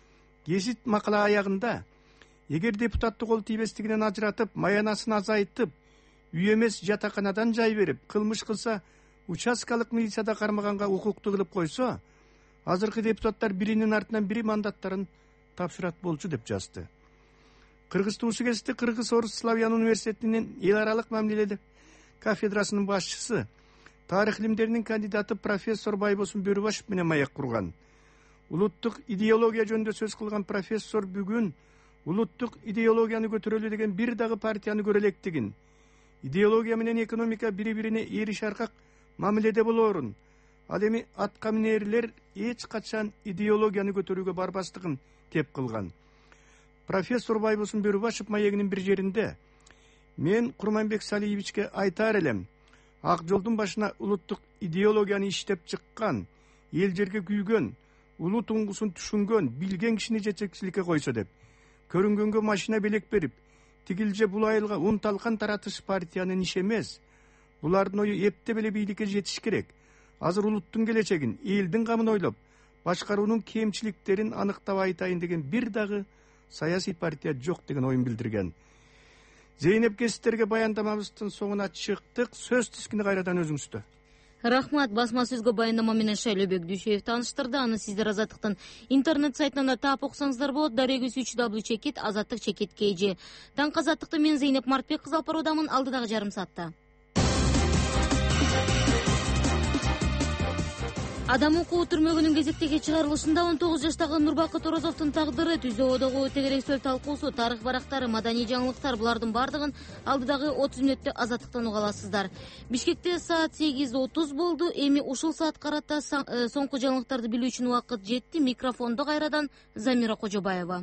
Гезит макала аягында эгер депутатты кол тийбестигинен ажыратып, маянасын азайтып, үй эмес жатаканадан жай берип, кылмыш кылса участкалык милицияда кармаганга укуктуу кылып койсо, азыркы депутаттар биринин артынан бири мандаттарын тапшырат болчу деп жазды. Кыргыз туусу кести Кыргыз-Орус Славян университетинин эл аралык мамилелер кафедрасынын башчысы, тарых илимдеринин кандидаты профессор Байбосын Бөрүбашев менен маек курган. Улуттук идеология жөнүндө сөз кылган профессор бүгүн улуттук идеологияны көтөрөлү деген бир дагы партияны көрө электигин, идеология менен экономика бири-бирине эриш аркак мамиледе болоорун, ал эми атка минерлер эч качан идеологияны көтөрүүгө барбастыгын кеп кылган. Профессор Байбосын Бөрүбашев маегинин бир жеринде: мен Курманбек Салиевичке айтар элем, ак жолдун башына улуттук идеологияны иштеп чыккан, эл жерге күйгөн, улуу туңгусун түшүнгөн, билген кишини жетекчиликке койсо деп, көрүнгөнгө машина белек берип, тигил же бул айылга ун талкан таратыш партиянын иши эмес. Булардын ою эптеп эле бийликке жетиш керек. Азыр улуттун келечегин, элдин камын ойлоп, башкаруунун кемчиликтерин аныктап айтайын деген бир дагы саясий партия жок деген оюн билдирген. Зейнеп Кестерге баяндамабыздын соңуна чыктык. Сөз тискини кайрадан өзүңүздө. Рахмат. Басма сөзгө баяндама менен Шайлообек Дүйшөев тааныштырды. Аны сиздер Азаттыктын интернет сайтынан да таап окусаңыздар болот. Дарегүс үч дабл ю чекит азаттык чекит kg. Таңкы Азаттыкты мен Зейнеп Мартбек кызы алып баруудамын. Алдыдагы жарым саатта. Адам укугу түрмөгүнүн кезектеги чыгарылышында он тогуз жаштагы Нурбакыт Орозовдун тагдыры, түздөөдөгү тегерек талкуусу, тарых барактары, маданий жаңылыктар, булардын бардыгын алдыдагы отуз мүнөттө Азаттыктан уга аласыздар. Бишкекте саат сегиз отуз болду. Эми ушул саат карата соңку жаңылыктарды билүү үчүн убакыт жетти. Микрофондо кайрадан Замира Кожобаева.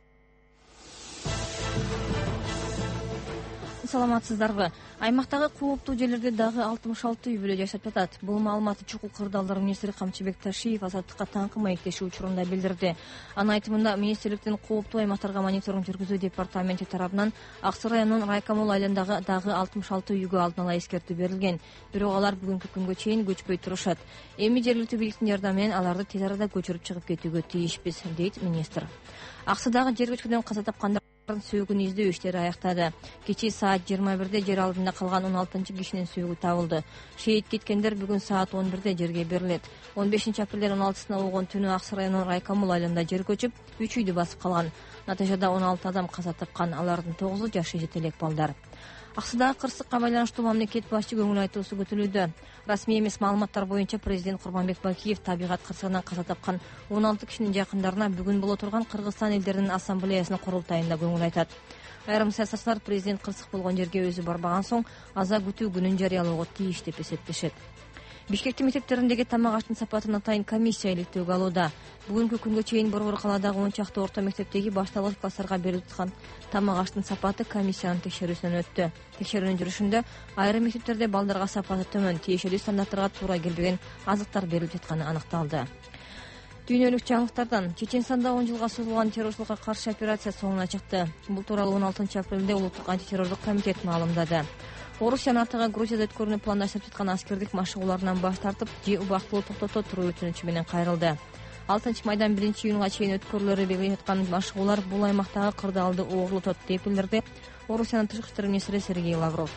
Саламатсыздарбы? Аймактагы кооптуу жерлерде дагы алтымыш алты үй бүлө жашап жатат. Бул маалыматты чукул кырдаалдар министри Камчыбек Ташиев Азаттыкка таңкы маектешүү учурунда билдирди. Анын айтымында министрликтин кооптуу аймактарга мониторинг жүргүзүү департаменти тарабынан Ак Суу районунун Райкамул айылындагы дагы алтымыш алты үйгө алдын ала эскертүү берилген. Бирок алар бүгүнкү күнгө чейин көчпөй турушат. Эми жергиликтүү бийликтин жардамы менен аларды тез арада көчүрүп чыгып кетүүгө тийишпиз, дейт министр. Ак Суудагы жер көчкүдөн каза тапкандар сөөгүн издөө иштери аяктады. Кечээ саат жыйырма бирде жер алдында калган он алтынчы кишинин сөөгү табылды. Шейит кеткендер бүгүн саат он бирде жерге берилет. он бешинчи апрелден он алтысына болгон түнү Ак Суу районунун Райкамул айылында жер көчүп, үч үйдү басып калган. Натыйжада он алты адам каза тапкан, алардын тогузу жашы жете элек балдар. Ак Суудагы кырсыкка байланыштуу мамлекет башчы көңүл айтуусу көтөрүлдү. Расмий эмес маалыматтар боюнча президент Курманбек Бакиев табигат кырсыгынан каза тапкан он алты кишинин жакындарына бүгүн боло турган Кыргызстан элдеринин ассамблеясынын курултайында көңүл айтат. Айрым саясатчылар президент кырсык болгон жерге өзү барбаган соң аза күтүү күнүн жарыялоого тийиш деп эсептешет. Бишкектин мектептериндеги тамак аштын сапатын атайын комиссия иликтөөгө алууда. Бүгүнкү күнгө чейин Борбор калаадагы он чакты орто мектептеги башталгыч класстарга берилип жаткан тамак аштын сапаты комиссиянын текшерүүсүнөн өттү. Текшерүүнүн жүрүшүндө айрым мектептерде балдарга сапаты төмөн, тиешелүү стандарттарга туура келбеген азыктар берилип жатканы аныкталды. Дүйнөлүк жаңылыктардан Чеченстанда он жылга созулган террорчулукка каршы операция соңуна чыкты. Бул тууралуу он алтынчы апрелде Улуттук антитеррорлук комитет маалымдады. Орусия НАТОга Грузияда өткөрүүнү пландаштырып жаткан аскердик машыгууларынан баш тартып, же убактылуу токтото туруу өтүнүчү менен кайрылды. алтынчы майдан биринчи июнга чейин өткөрүлөрү белгиленип жаткан машыгуулар бул аймактагы кырдаалды оорутот деп билдирди Орусиянын тышкы иштер министри Сергей Лавров.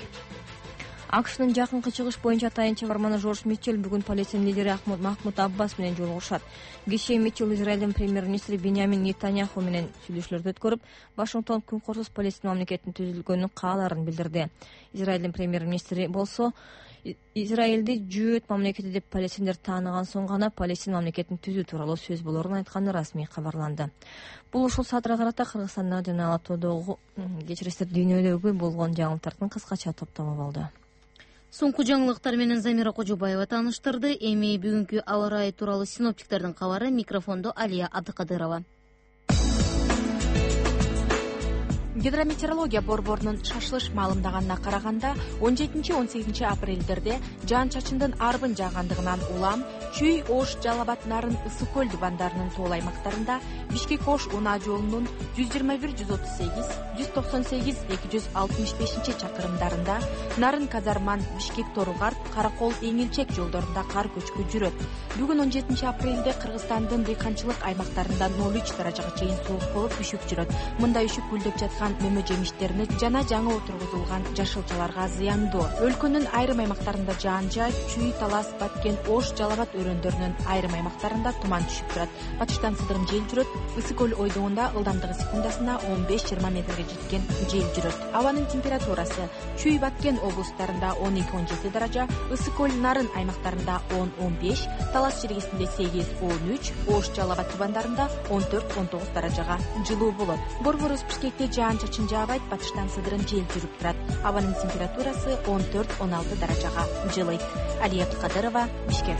АКШнын жакынкы чыгыш боюнча атайын чыгарманы Жорж Митчелл бүгүн полициянын лидери Махмуд Аббас менен жолугушат. Кечээ Митчелл Израилдин премьер-министри Беньямин Нетаньяху менен сүйлөшүүлөрдү өткөрүп, Вашингтон күнкорсуз Палестина мамлекетин түзүлгөнүн кааларын билдирди. Израилдин премьер-министри болсо Израилди жүйөт мамлекети деп палестиндер тааныган соң гана Палестина мамлекетин түзүү тууралуу сөз болорун айтканы расмий кабарланды. Бул ушул саатка карата Кыргызстанда жана Алатоодогу кечиресиздер дүйнөдөгү болгон жаңылыктардын кыскача топтому болду. Соңку жаңылыктар менен Замира Кожобаева тааныштырды. Эми бүгүнкү аба ырайы тууралуу синоптиктердин кабары. Микрофондо Алия Абдыкадырова. Гидрометеорология борборунун шашылыш маалымдаганына караганда он жетинчи он сегизинчи апрелдерде жаан чачындын арбын жаагандыгынан улам, Чүй, Ош, Жалал-Абад, Нарын, Ысык көл дубандарынын тоол аймактарында, Бишкек-Ош унаа жолунун жүз жыйырма бир жүз отуз сегиз, жүз токсон сегиз эки жүз алтымыш бешинчи чакырымдарында, Нарын Казарман, Бишкек-Торугарт, Каракол, Эңилчек жолдорунда кар көчкү жүрөт. Бүгүн он жетинчи апрелде Кыргызстандын дыйканчылык аймактарында ноль үч даражага чейин суук болуп үшүп жүрөт. Мындай үшүп гүлдөп жаткан мөмө жемиштерине жана жаңы отургузулган жашылчаларга зыяндуу. Өлкөнүн айрым аймактарында жаан жаап, Чүй, Талас, Баткен, Ош, Жалал-Абад өрөөндөрүнүн айрым аймактарында туман түшүп турат. Батыштан сыдырым жел жүрөт. Ысык көл ойдугунда ылдамдыгы секундасына он беш жыйырма метрге жеткен жел жүрөт. Абанын температурасы Чүй, Баткен облустарында он эки он жети даража, Ысык көл, Нарын аймактарында он он беш, Талас жергесинде сегиз он үч, Ош, Жалал-Абад тубандарында он төрт он тогуз даражага жылуу болот. Борборубуз Бишкекте жаан чачын жаабайт, батыштан сыдырым жел жүрүп турат. Абанын температурасы он төрт он алты даражага жылыйт. Алия Абдыкадырова, Бишкек.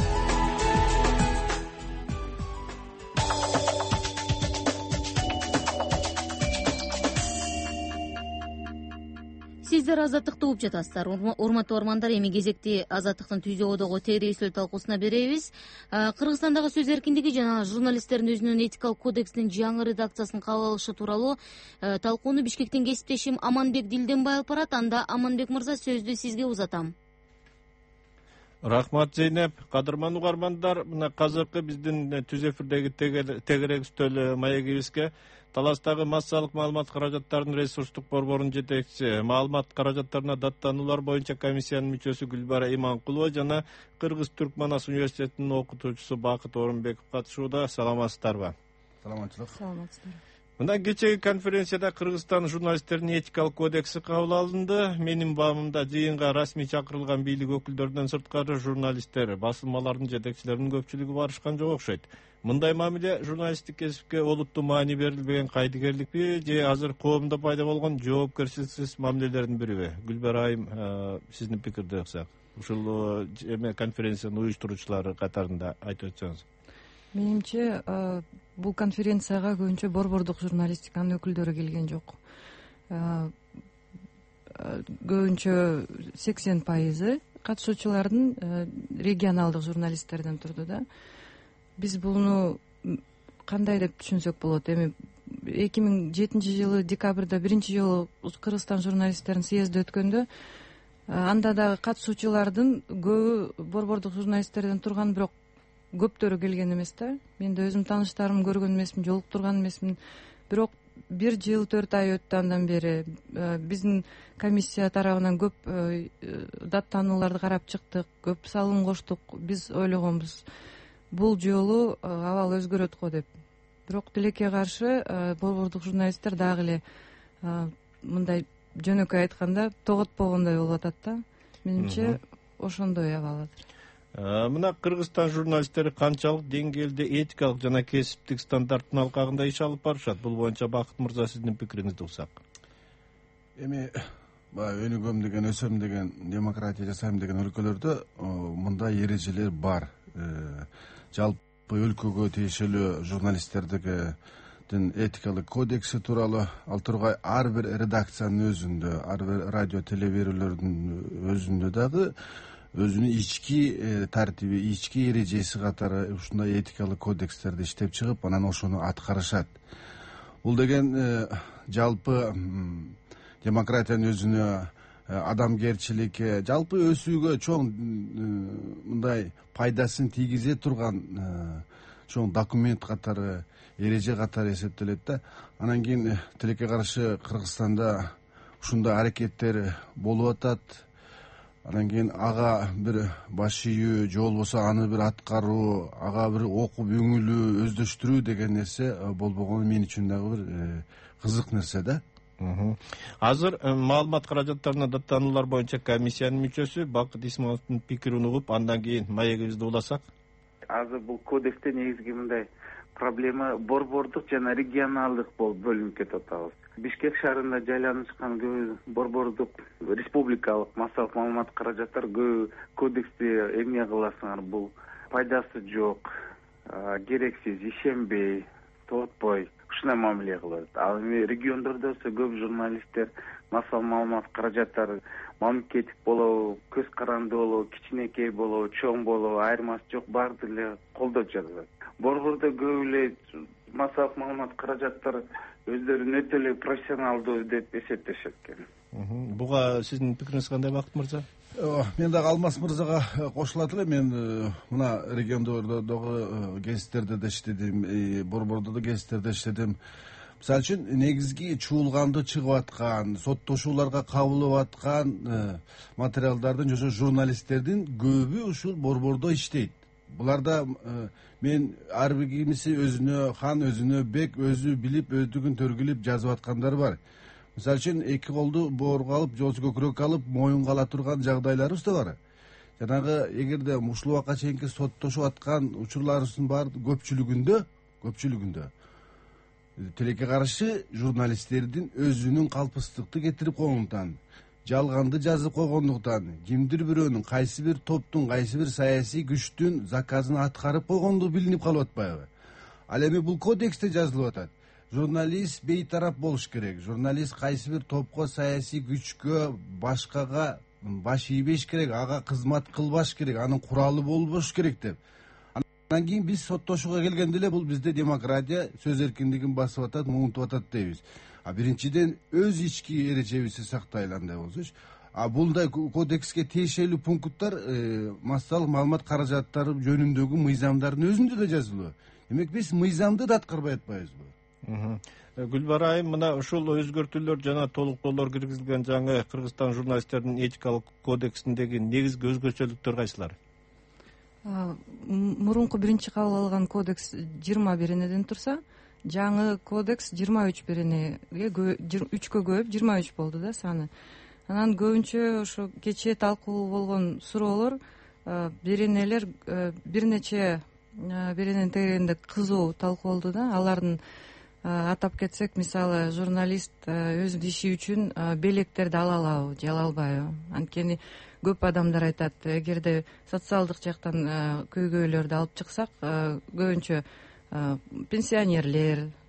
Сиздер Азаттыкты угуп жатасыздар. Урматтуу угармандар, эми кезекти Азаттыктын түйдөгөдөгү тегересөл талкуусуна беребиз. Кыргызстандагы сөз эркиндиги жана журналисттердин өзүнүн этикалык кодексинин жаңы редакциясын кабыл алышы тууралуу талкууну Бишкектен кесиптешим Аманбек Дилденбай алып барат. Анда Аманбек мырза, сөздү сизге узатам. Рахмат Зейнеп. Кадырман угармандар, мына азыркы биздин түз эфирдеги тегерекстөл маегибизге Таластагы массалык маалымат каражаттарынын ресурстук борборунун жетекчиси, маалымат каражаттарына даттануулар боюнча комиссиянын мүчөсү Гүлбара Иманкулова жана Кыргыз-Түрк Манас университетинин окутуучусу Бакыт Орунбеков катышууда. Саламатсыздарбы? Саламатчылык. Саламатсыздар. Мына кечеги конференцияда Кыргызстан журналисттеринин этикалык кодекси кабыл алынды. Менин баамымда жыйынга расмий чакырылган бийлик өкүлдөрүнөн сырткары журналисттер, басылмалардын жетекчилеринин көпчүлүгү барышкан жок окшойт. Мындай мамиле журналисттик кесипке олуттуу маани берилбеген кайдыгерликпи же азыр коомдо пайда болгон жоопкерчиликсиз мамилелердин бириби? Гүлбара айым, сиздин пикирди уксак. Ушул эме конференциянын уюштуруучулары катарында айтып өтсөңүз. Менимче бул конференцияга көбүнчө борбордук журналистиканын өкүлдөрү келген жок. Көбүнчө сексен пайызы катышуучулардын регионалдык журналисттерден турду да. Биз буну кандай деп түшүнсөк болот? Эми эки миң жетинчи жылы декабрда биринчи жолу Кыргызстан журналисттеринин съезди өткөндө, анда дагы катышуучулардын көбү борбордук журналисттерден турган, бирок көптөрү келген эмес да. Мен да өзүм тааныштарым көргөн эмесмин, жолуктурган эмесмин. Бирок бир жыл төрт ай өттү андан бери. Биздин комиссия тарабынан көп даттанууларды карап чыктык, көп салым коштук. Биз ойлогонбуз, бул жолу абал өзгөрөт го деп. Бирок тилекке каршы борбордук журналисттер дагы эле мындай жөнөкөй айтканда тоготпогондой болуп атат да. Менимче ошондой абалдыр. Мына Кыргызстан журналисттери канчалык деңгээлде этикалык жана кесиптик стандарттын алкагында иш алып барышат? Бул боюнча Бакыт мырза, сиздин пикириңизди уксак. Эми баягы өнүгөм деген, өсөм деген, демократия жасайм деген өлкөлөрдө мындай эрежелер бар. Жалпы өлкөгө тиешелүү журналисттердин этикалык кодекси тууралуу ал тургай ар бир редакциянын өзүндө, ар бир радио телевизиялөрдүн өзүндө дагы өзүнүн ички тартиби, ички эрежеси катары ушундай этикалык кодекстерди иштеп чыгып, анан ошону аткарышат. Бул деген жалпы демократиянын өзүнө, адамгерчиликке, жалпы өсүүгө чоң мындай пайдасын тийгизе турган чоң документ катары, эреже катары эсептелет да. Анан кийин тилекке каршы Кыргызстанда ушундай аракеттер болуп атат. Анан кийин ага бир баш ийүү же болбосо аны бир аткаруу, ага бир окуп өңүлүү, өздөштүрүү деген нерсе болбогону мен үчүн дагы бир кызык нерсе да. Азыр маалымат каражаттарына даттануулар боюнча комиссиянын мүчөсү Бакыт Исмаиловдун пикирин угуп, андан кийин маегибизди уласак. Азыр бул кодексте негизги мындай проблема борбордук жана регионалдык болуп бөлүнүп кетип атабыз. Бишкек шаарында жайланышкан көбү борбордук республикалык массалык маалымат каражаттар көбү кодексти эмне кыласыңар, бул пайдасы жок, керексиз, ишенбей, тоготпой ушундай мамиле кылат. Ал эми региондордо көп журналисттер массалык маалымат каражаттары мамлекеттик болобу, көз каранды болобу, кичинекей болобу, чоң болобу, айырмасы жок, баардыгы эле колдоп жатат. Борбордо көп эле массалык маалымат каражаттары өздөрүн өтө эле профессионалдуу деп эсептешет экен. Буга сиздин пикириңиз кандай, Бакыт мырза? Мен дагы Алмаз мырзага кошулат эле. Мен мына региондордогу гезиттерде да иштедим, борбордо да гезиттерде иштедим. Мисалы үчүн негизги чуулганды чыгып аткан, соттошууларга кабылып аткан материалдардын жошо журналисттердин көбү ушул борбордо иштейт. Буларда мен ар бир кимиси өзүнө хан, өзүнө бек, өзү билип, өздүгүн төргүлүп жазып аткандар бар. Мисалы үчүн эки колду боорго алып, жоосу көкүрөккө алып, моюнга ала турган жагдайларыбыз да бар. Жанагы эгерде ушул убакка чейинки соттошуп аткан учурларыбыздын баары көпчүлүгүндө, көпчүлүгүндө тилекке каршы журналисттердин өзүнүн калпыстыкты кетирип койгондуктан, жалганды жазып койгондуктан, кимдир бирөөнүн, кайсы бир топтун, кайсы бир саясий күчтүн заказын аткарып койгондугу билинип калып атпайбы? Ал эми бул кодексте жазылып атат. журналист бейтарап болуш керек. Журналист кайсы бир топко, саясий күчкө, башкага баш ийбеш керек, ага кызмат кылбаш керек, анын куралы болбош керек деп. Андан кийин биз соттошууга келгенде эле бул бизде демократия сөз эркиндигин басып атат, муунтуп атат дейбиз. А биринчиден өз ички эрежебизди сактайлы андай болсочу. А булдай кодекске тиешелүү пункттар массалык маалымат каражаттары жөнүндөгү мыйзамдардын өзүндө да жазылуу. Демек биз мыйзамды да аткарбай атпайбызбы? Гүлбар айым, мына ушул өзгөртүүлөр жана толуктоолор киргизилген жаңы Кыргызстан журналисттеринин этикалык кодексиндеги негизги өзгөчөлүктөр кайсылар? Мурунку биринчи кабыл алган кодекс жыйырма беренеден турса, жаңы кодекс жыйырма үч беренеге үчкө көбөйүп жыйырма үч болду да саны. Анан көбүнчө ошо кечээ талкуу болгон суроолор, беренелер бир нече берененин тегерегинде кызуу талкууланды да. Алардын атап кетсек, мисалы журналист өз иши үчүн белектерди ала алабы же ала албайбы? Анткени көп адамдар айтат, эгерде социалдык жактан көйгөйлөрдү алып чыксак, көбүнчө пенсионерлер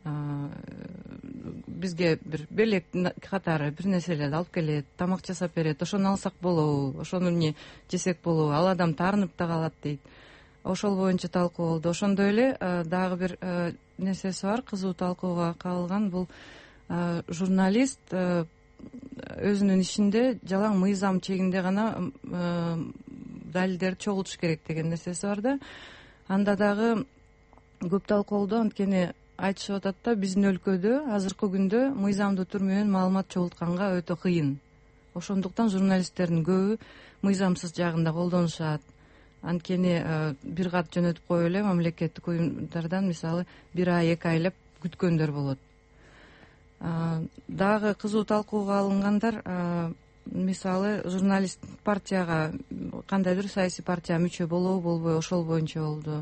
бизге бир белек катары бир нерселерди алып келет, тамак жасап берет, ошону алсак болобу, ошону эмне жесек болобу, ал адам таарынып да калат дейт. Ошол боюнча талкуу болду. Ошондой эле дагы бир нерсеси бар, кызуу талкууга кабылган, бул журналист өзүнүн ишинде жалаң мыйзам чегинде гана далилдерди чогултуш керек деген нерсеси бар да. Анда дагы көп талкууланды, анткени айтышып атат да, биздин өлкөдө азыркы күндө мыйзамдуу түр менен маалымат чогултканга өтө кыйын. Ошондуктан журналисттердин көбү мыйзамсыз жагында колдонушат. Анткени бир кат жөнөтүп коюп эле мамлекеттик уюмдардан мисалы бир ай, эки айлап күткөндөр болот. Дагы кызуу талкууга алынгандар, мисалы журналист партияга, кандайдыр саясий партияга мүчө болобу, болбойбу, ошол боюнча болду.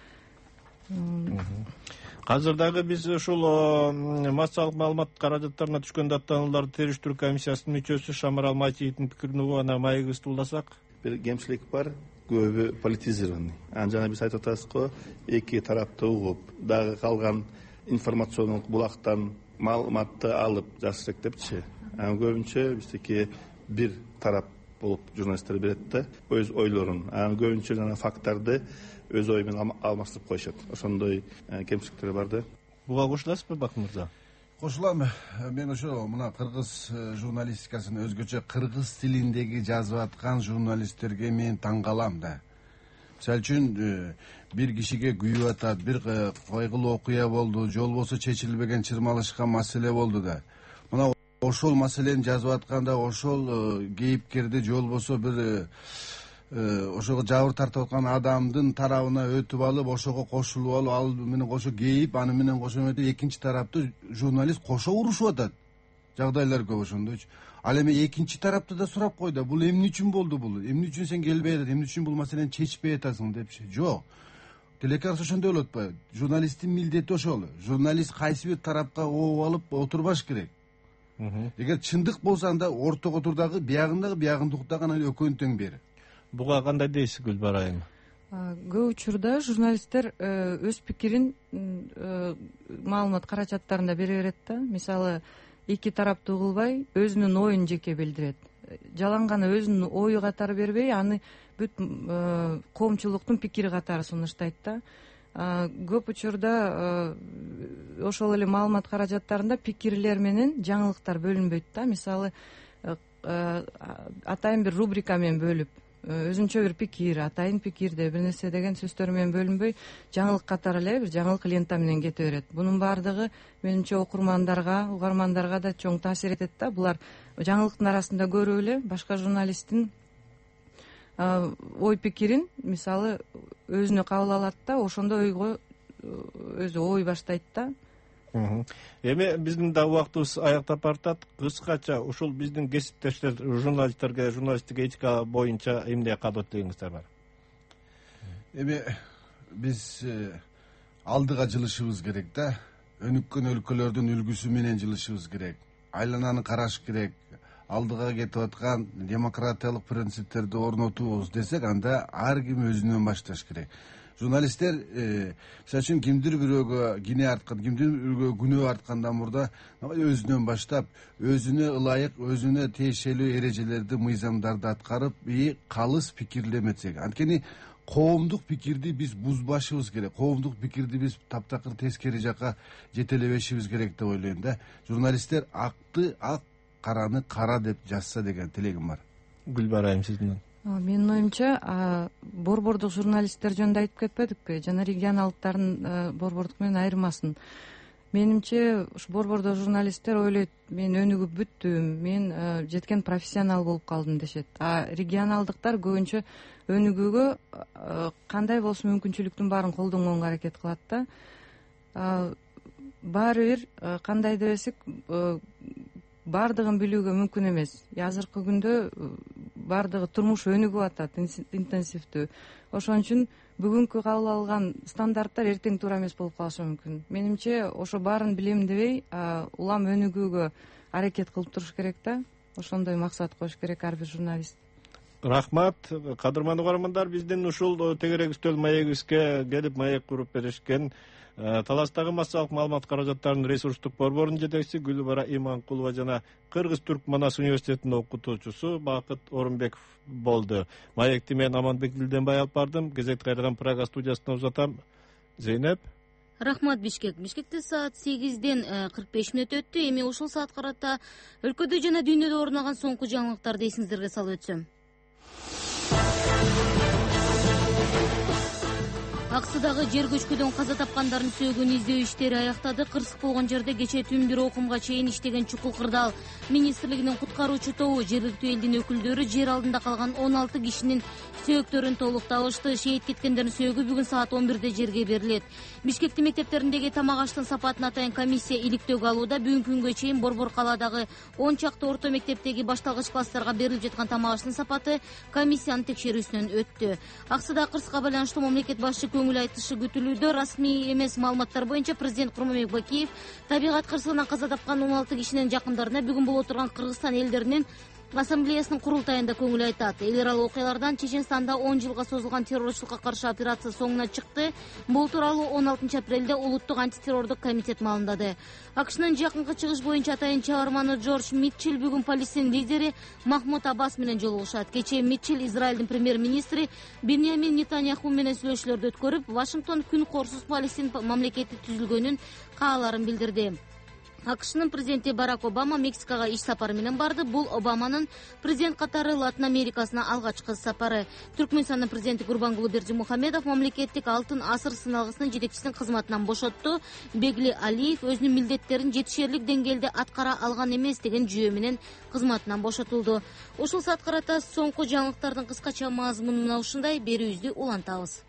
Азыр дагы биз ушул массалык маалымат каражаттарына түшкөн даттанууларды териштирүү комиссиясынын мүчөсү Шамарал Матиевдин пикирин угуп, анан маегибизди уласак. Бир кемчилик бар, көбү политизированный. Анан жана биз айтып атабыз го, эки тарапты угуп, дагы калган информациондук булактан маалыматты алып жазсак депчи. Анан көбүнчө биздики бир тарап болуп журналисттер берет да, өз ойлорун. Анан көбүнчө жана факттарды өз ою менен алмаштырып коюшат. Ошондой кемчиликтер бар да. Буга кошуласызбы, Бакым мырза? Кошулам. Мен ошо мына кыргыз журналистикасын өзгөчө кыргыз тилиндеги жазып аткан журналисттерге мен таң калам да. Мисалы үчүн бир кишиге күйүп атат, бир койгулуу окуя болду, же болбосо чечилбеген чырмалышкан маселе болду да. Мына ошол маселени жазып атканда ошол кейипкерди же болбосо бир ошого жабыр тартып аткан адамдын тарабына өтүп алып, ошого кошулуп алып, ал менен кошо кейип, аны менен кошо экинчи тарапты журналист кошо урушуп атат. Жагдайлар көп ошондойчу. Ал эми экинчи тарапты да сурап кой да, бул эмне үчүн болду бул? Эмне үчүн сен келбей атасың? Эмне үчүн бул маселени чечпей атасың депчи? Жок. Телекарс ошондой болуп атпайбы? Журналисттин милдети ошол. Журналист кайсы бир тарапка ооп алып отурбаш керек. Эгер чындык болсо анда ортого тур дагы, биягындагы биягындыкта гана экөөнү тең бери. Буга кандай дейсиз, Гүлбар айым? Көп учурда журналисттер өз пикирин маалымат каражаттарында бере берет да. Мисалы, эки тараптуу кылбай, өзүнүн оюн жеке билдирет. Жалаң гана өзүнүн ою катары бербей, аны бүт коомчулуктун пикири катары сунуштайт да. Көп учурда ошол эле маалымат каражаттарында пикирлер менен жаңылыктар бөлүнбөйт да. Мисалы, атайын бир рубрика менен бөлүп, өзүнчө бир пикир, атайын пикирде бир нерсе деген сөздөр менен бөлүнбөй, жаңылык катары эле бир жаңылык лента менен кете берет. Бунун баардыгы менимче окурмандарга, угармандарга да чоң таасир этет да. Булар жаңылыктын арасында көрүп эле башка журналисттин ой пикирин, мисалы, өзүнө кабыл алат да, ошондо ойго өзү ой баштайт да. Эми биздин да убактыбыз аяктап бартат. Кыскача ушул биздин кесиптештер журналисттерге, журналисттик этика боюнча эмне кадот дегиңиздер бар? Эми биз алдыга жылышыбыз керек да. Өнүккөн өлкөлөрдүн үлгүсү менен жылышыбыз керек. Айлананы караш керек. Алдыга кетип аткан демократиялык принциптерди орнотубуз десек, анда ар ким өзүнөн башташ керек. журналисттер мисалы үчүн кимдир бирөөгө кине арткан, кимдир бирөөгө күнөө арткандан мурда өзүнөн баштап өзүнө ылайык, өзүнө тиешелүү эрежелерди, мыйзамдарды аткарып и калыс пикирлеметсек, анткени коомдук пикирди биз бузбашыбыз керек, коомдук пикирди биз таптакыр тескери жака жетелебешибиз керек деп ойлойм да. Журналисттер акты ак, караны кара деп жазса деген тилегим бар. Гүлбар айым, сиздин? Менин оюмча, борбордук журналисттер жөнүндө айтып кетпедикпи, жана регионалдыктардын борбордук менен айырмасын. Менимче ушу борбордо журналисттер ойлойт, мен өнүгүп бүттүм, мен жеткен профессионал болуп калдым дешет. А регионалдыктар көбүнчө өнүгүүгө кандай болсун мүмкүнчүлүктүн баарын колдонгонго аракет кылат да. Баары бир кандай десек, баардыгын билүүгө мүмкүн эмес. Азыркы күндө баардыгы турмуш өнүгүп атат, интенсивдүү. Ошон үчүн бүгүнкү кабыл алган стандарттар эртең туура эмес болуп калышы мүмкүн. Менимче ошо баарын билем дебей, улам өнүгүүгө аракет кылып туруш керек да. Ошондой максат коюш керек ар бир журналист. Рахмат, кадырман угармандар, биздин ушул тегерек үстөл маегибизге келип маек куруп беришкен Таластагы массалык маалымат каражаттарынын ресурстук борборунун жетекчиси Гүлбара Иманкулова жана Кыргыз Түрк Манас университетинин окутуучусу Бакыт Орунбеков болду. Маекти мен Аманбек Дилденбай алып бардым. Кезекти кайрадан Прага студиясына узатам. Зейнеп. Рахмат, Бишкек. Бишкекте саат сегизден кырк беш мүнөт өттү. Эми ушул саат карата өлкөдө жана дүйнөдө орун алган соңку жаңылыктарды эсиңиздерге салып өтсөм. Аксыдагы жер көчкүдөн каза тапкандардын сөөгүн издөө иштери аяктады. Кырсык болгон жерде кечээ түн бир окумга чейин иштеген Чукул Кырдаал министрлигинин куткаруучу тобу жергиликтүү элдин өкүлдөрү жер алдында калган он алты кишинин сөөктөрүн толук табышты. Шейит кеткендердин сөөгү бүгүн саат он бирде жерге берилет. Бишкектин мектептериндеги тамак аштын сапатын атайын комиссия иликтөөгө алууда. Бүгүнкү күнгө чейин борбор калаадагы он чакты орто мектептеги башталгыч класстарга берилип жаткан тамак аштын сапаты комиссиянын текшерүүсүнөн өттү. Аксыда кырсыкка байланыштуу мамлекет башчы көңүл айтышы күтүлүүдө. Расмий эмес маалыматтар боюнча президент Курманбек Бакиев табигат кырсыгынан каза тапкан он алты кишинин жакындарына бүгүн боло турган Кыргызстан элдеринин ассамблеясынын курултайында көңүл айтат. Эл аралык окуялардан Чеченстанда он жылга созулган террорчулукка каршы операция соңуна чыкты. Бул тууралуу он алтынчы апрелде улуттук антитеррордук комитет маалымдады. АКШнын жакынкы чыгыш боюнча атайын чыгарманы Джордж Митчелл бүгүн Палестин лидери Махмуд Аббас менен жолугушат. Кечээ Митчелл Израилдин премьер-министри Биньямин Нетаньяху менен сүйлөшүүлөрдү өткөрүп, Вашингтон күн корсуз Палестин мамлекети түзүлгөнүн кааларын билдирди. АКШнын президенти Барак Обама Мексикага иш сапары менен барды. Бул Обаманын президент катары Латын Америкасына алгачкы сапары. Түркмөнстандын президенти Гурбангулы Бердимухамедов мамлекеттик алтын асыр сыналгысынын жетекчисин кызматынан бошотту. Бегли Алиев өзүнүн милдеттерин жетишерлик деңгээлде аткара алган эмес деген жүйө менен кызматынан бошотулду. Ушул саат карата соңку жаңылыктардын кыскача мазмуну мына ушундай. Берүүбүздү улантабыз.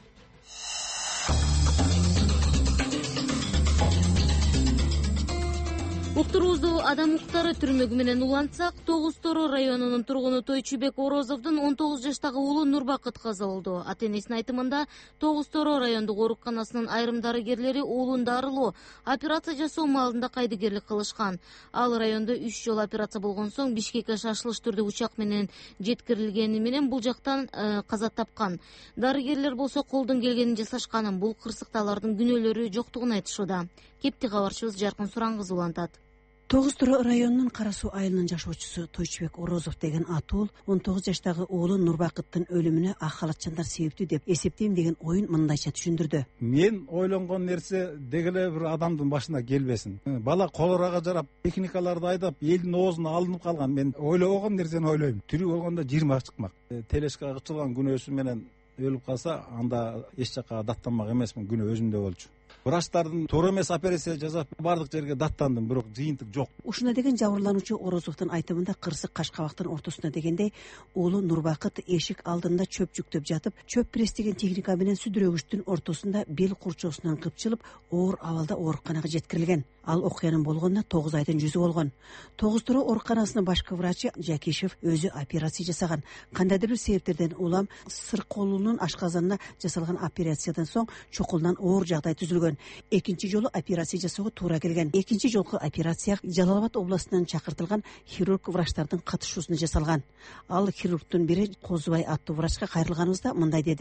Уктуруубузду адам укуктары түрмөгү менен улантсак, Тогуз Торо районунун тургуну Тойчубек Орозовдун он тогуз жаштагы уулу Нурбакыт кызы болду. Ата-энесинин айтымында Тогуз Торо райондук ооруканасынын айрым дарыгерлери уулун дарылоо, операция жасоо маалында кайдыгерлик кылышкан. Ал райондо үч жолу операция болгон соң Бишкекке шашылыш түрдө учак менен жеткирилгени менен бул жактан каза тапкан. Дарыгерлер болсо колдон келгенин жасашканын, бул кырсыкта алардын күнөөлөрү жоктугун айтышууда. Кепти кабарчыбыз Жаркын Сураңгыз улантат. Тогуз Торо районунун Кара суу айылынын жашоочусу Тойчубек Орозов деген атуул он тогуз жаштагы уулу Нурбакыттын өлүмүнө ак халатчандар себептүү деп эсептейм деген оюн мындайча түшүндүрдү. Мен ойлонгон нерсе дегеле бир адамдын башына келбесин. Бала колорага жарап, техникаларды айдап, элдин оозуна алынып калган. Мен ойлогон нерсени ойлойм. Тирүү болгондо жыйырма чыкмак. Телешкага кычылган күнөөсү менен өлүп калса, анда эч жакка даттанмак эмесмин. Күнөө өзүмдө болчу. Врачтардын туура эмес операция жасап бардык жерге даттандым, бирок жыйынтык жок. Ушуна деген жабырлануучу Орозовдун айтымында кырсык Кашкабактын ортосуна дегенде уулу Нурбакыт эшик алдында чөп жүктөп жатып, чөп пресс деген техника менен сүдүрөгүчтүн ортосунда бел курчоосунан кыпчылып, оор абалда ооруканага жеткирилген. Ал окуянын болгонуна тогуз айдын жүзү болгон. Тогуз Торо ооруканасынын башкы врачы Жакишев өзү операция жасаган. Кандайдыр бир себептерден улам Сырколунун ашказанына жасалган операциядан соң чукулдан оор жагдай түзүлгөн. Экинчи жолу операция жасоого туура келген. Экинчи жолку операция Жалал-Абад областынан чакыртылган хирург врачтардын катышуусунда жасалган. Ал хирургдун бири Козубай аттуу врачка кайрылганыбызда мындай деди. Биринчи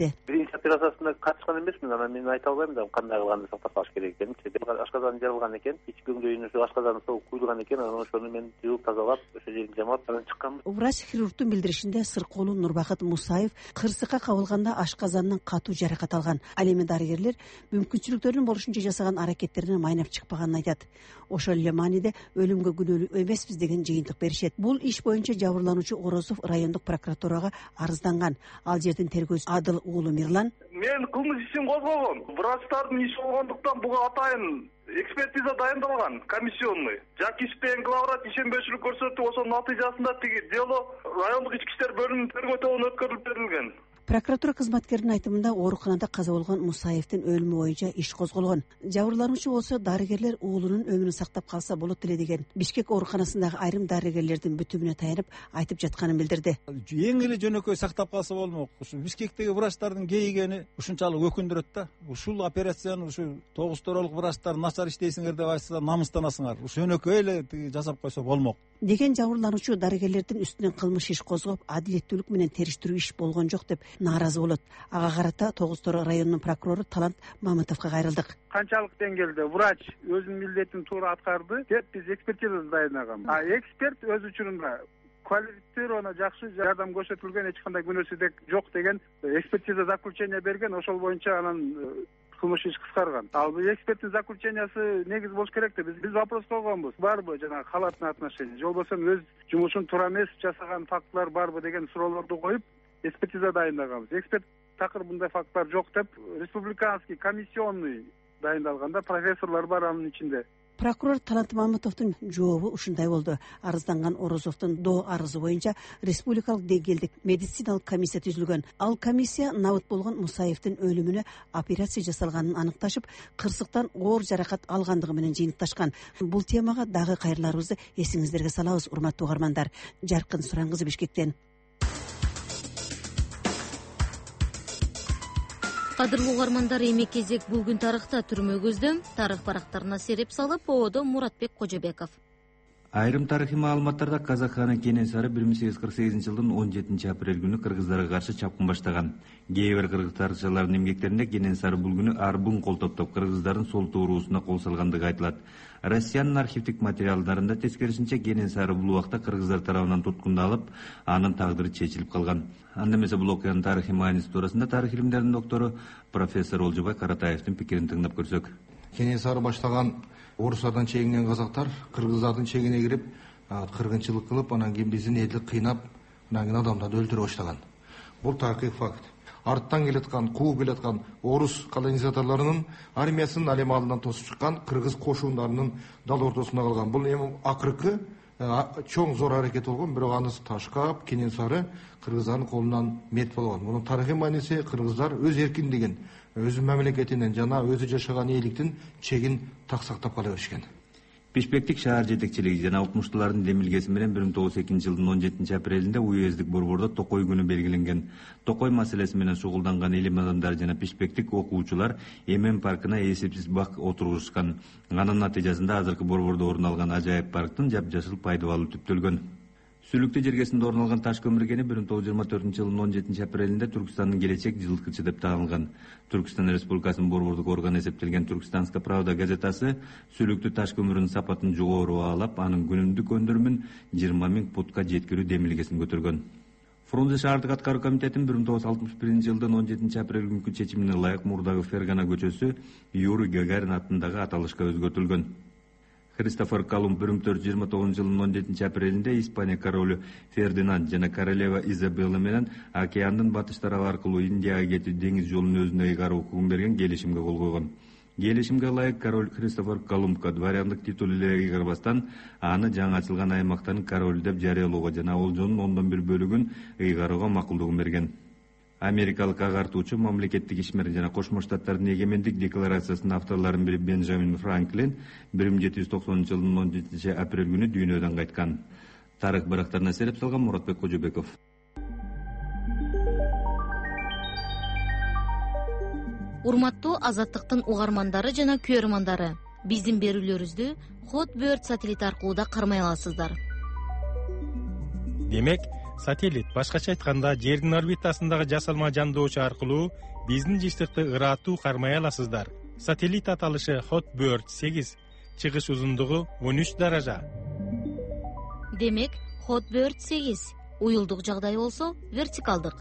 операциясына катышкан эмесмин, анан мен айта албайм да кандай кылганды сактап калыш керек экенин. Ашказан жарылган экен, ич көңдөйүнө ушу ашказан соуп куюлган экен, анан ошону мен жууп тазалап, ошо жерин жамап анан чыкканмын. Врач хирургтун билдиришинде Сыркоолу Нурбакыт Мусаев кырсыкка кабылганда ашказанын катуу жаракат алган. Ал эми дарыгерлер мүмкүнчүлүктөрүнүн болушунча жасаган аракеттеринен майнап чыкпаганын айтат. Ошол эле мааниде өлүмгө күнөөлүү эмеспиз деген жыйынтык беришет. Бул иш боюнча жабырлануучу Орозов райондук прокуратурага арызданган. Ал жердин тергөөчүсү Адыл уулу Мирлан: мен кылмыш ишин козгогом. Врачтардын иши болгондуктан буга атайын экспертиза дайындалган, комиссионный. Жак иштеген главврач ишенбешилик көрсөтүп, ошонун натыйжасында тиги дело райондук ички иштер бөлүмүнүн тергөө тобуна өткөрүлүп берилген. Прокуратура кызматкеринин айтымында ооруканада каза болгон Мусаевдин өлүмү боюнча иш козголгон. Жабырлануучу болсо дарыгерлер уулунун өмүрүн сактап калса болот эле деген Бишкек ооруканасындагы айрым дарыгерлердин бүтүмүнө таянып айтып жатканын билдирди. Эң эле жөнөкөй сактап калса болмок. Ушу Бишкектеги врачтардын кейигени ушунчалык өкүндүрөт да. Ушул операцияны ушу тогузторолук врачтар начар иштейсиңер деп айтса намыстанасыңар. Ушу жөнөкөй эле жасап койсо болмок деген жабырлануучу дарыгерлердин үстүнөн кылмыш иш козгоп, адилеттүүлүк менен териштирүү иш болгон жок деп нааразы болот. Ага карата Тогуз-Тор районунун прокурору Талант Мамытовго кайрылдык. Канчалык деңгээлде врач өзүнүн милдетин туура аткарды деп биз экспертиза дайындаган. А эксперт өз учурунда квалифицированно жакшы жардам көрсөтүлгөн, эч кандай күнөөсү жок деген экспертиза заключение берген, ошол боюнча анан кылмыш иш кыскарган. Ал бул эксперттин заключениясы негиз болуш керек да. Биз биз вопрос койгонбуз. Барбы жанагы халаттын отношении, же болбосо өз жумушун туура эмес жасаган фактылар барбы деген суроолорду коюп, экспертиза дайындаганбыз. Эксперт такыр мындай факттар жок деп республиканский комиссионный дайындалганда профессорлор бар анын ичинде. Прокурор Талант Мамытовдун жообу ушундай болду. Арызданган Орозовдун до арызы боюнча республикалык деңгээлдик медициналык комиссия түзүлгөн. Ал комиссия набыт болгон Мусаевдин өлүмүнө операция жасалганын аныкташып, кырсыктан оор жаракат алгандыгы менен жыйынтыкташкан. Бул темага дагы кайрыларыбызды эсиңиздерге салабыз, урматтуу угармандар. Жаркын Суран кызы, Бишкектен. Кадырлуу угармандар, эми кезек бүгүн тарыхта түрмөгүздө тарых барактарына сереп салып, оодо Муратбек Кожобеков. Айрым тарыхый маалыматтарда казак ханы Кенесары бир миң сегиз жүз кырк сегизинчи жылдын он жетинчи апрель күнү кыргыздарга каршы чапкын баштаган. Кээ бир кыргыз тарыхчылардын эмгектеринде Кенесары бул күнү арбын кол топтоп кыргыздардын сол туурусуна кол салгандыгы айтылат. Россиянын архивдик материалдарында тескерисинче Кенесары бул убакта кыргыздар тарабынан туткундалып, анын тагдыры чечилип калган. Анда эмесе бул окуянын тарыхый мааниси туурасында тарых илимдеринин доктору профессор Олжобай Каратаевдин пикирин тыңдап көрсөк. Кенесары баштаган орустардан чегинген казактар кыргыздардын чегине кирип, кыргынчылык кылып, анан кийин биздин элди кыйнап, анан кийин адамдарды өлтүрө баштаган. Бул тарыхый факт. Арттан келаткан, кууп келаткан орус колонизаторлорунун армиясын ал эми алдынан тосуп чыккан кыргыз кошундарынын дал ортосунда калган. Бул эми акыркы чоң зор аракет болгон, бирок аны ташкап, Кенесары кыргыздардын колунан мерт болгон. Мунун тарыхый мааниси кыргыздар өз эркиндигин, өз мамлекетинен жана өзү жашаган эликтин чегин так сактап кала беришкен. Бишкектик шаар жетекчилиги жана укмуштуулардын демилгеси менен бир миң тогуз жүз экинчи жылдын он жетинчи апрелинде уездик борбордо Токой күнү белгиленген. Токой маселеси менен шугулданган илим адамдары жана бишкектик окуучулар Эмен паркына эсепсиз бак отургузушкан. Анын натыйжасында азыркы борбордо орун алган ажайып парктын жапжашыл пайдалануу түптөлгөн. Сүлүктүү жергесинде орун алган таш көмүр кени бир миң тогуз жүз жыйырма төртүнчү жылдын он жетинчи апрелинде Түркстандын келечек жылкычы деп таанылган. Түркстан Республикасынын борбордук органы эсептелген Түркстанская правда газетасы сүлүктүү таш көмүрүнүн сапатын жогору баалап, анын күнүмдүк өндүрүмүн жыйырма миң путка жеткирүү демилгесин көтөргөн. Фрунзе шаардык аткаруу комитетинин бир миң тогуз жүз алтымыш биринчи жылдын он жетинчи апрель күнкү чечимине ылайык мурдагы Фергана көчөсү Юрий Гагарин атындагы аталышка өзгөртүлгөн. Христофор Колумб бир миң төрт жүз жыйырма тогузунчу жылдын он жетинчи апрелинде Испания королу Фердинанд жана королева Изабелла менен океандын батыш тарабы аркылуу Индияга кетүү деңиз жолун өзүнө ыйгаруу укугун берген келишимге кол койгон. Келишимге ылайык король Христофор Колумбка дворяндык титул эле ыйгарбастан аны жаңы ачылган аймактын королу деп жарыялоого жана олжонун ондон бир бөлүгүн ыйгарууга макулдугун берген. Америкалык агартуучу, мамлекеттик ишмер жана Кошмо Штаттардын эгемендик декларациясынын авторлорунун бири Бенджамин Франклин бир миң жети жүз токсонунчу жылдын он жетинчи апрель күнү дүйнөдөн кайткан. Тарых барактарына сереп салган Муратбек Кожобеков. Урматтуу Азаттыктын угармандары жана көрөрмандары, биздин берүүлөрүбүздү Hotbird сателлит аркылуу да кармай аласыздар. Демек, сателлит, башкача айтканда жердин орбитасындагы жасалма жандоочу аркылуу биздин жыштыкты ырааттуу кармай аласыздар. Сателлит аталышы Hotbird сегиз, чыгыш узундугу он үч даража. Демек, Hotbird сегиз, уюлдук жагдай болсо вертикалдык.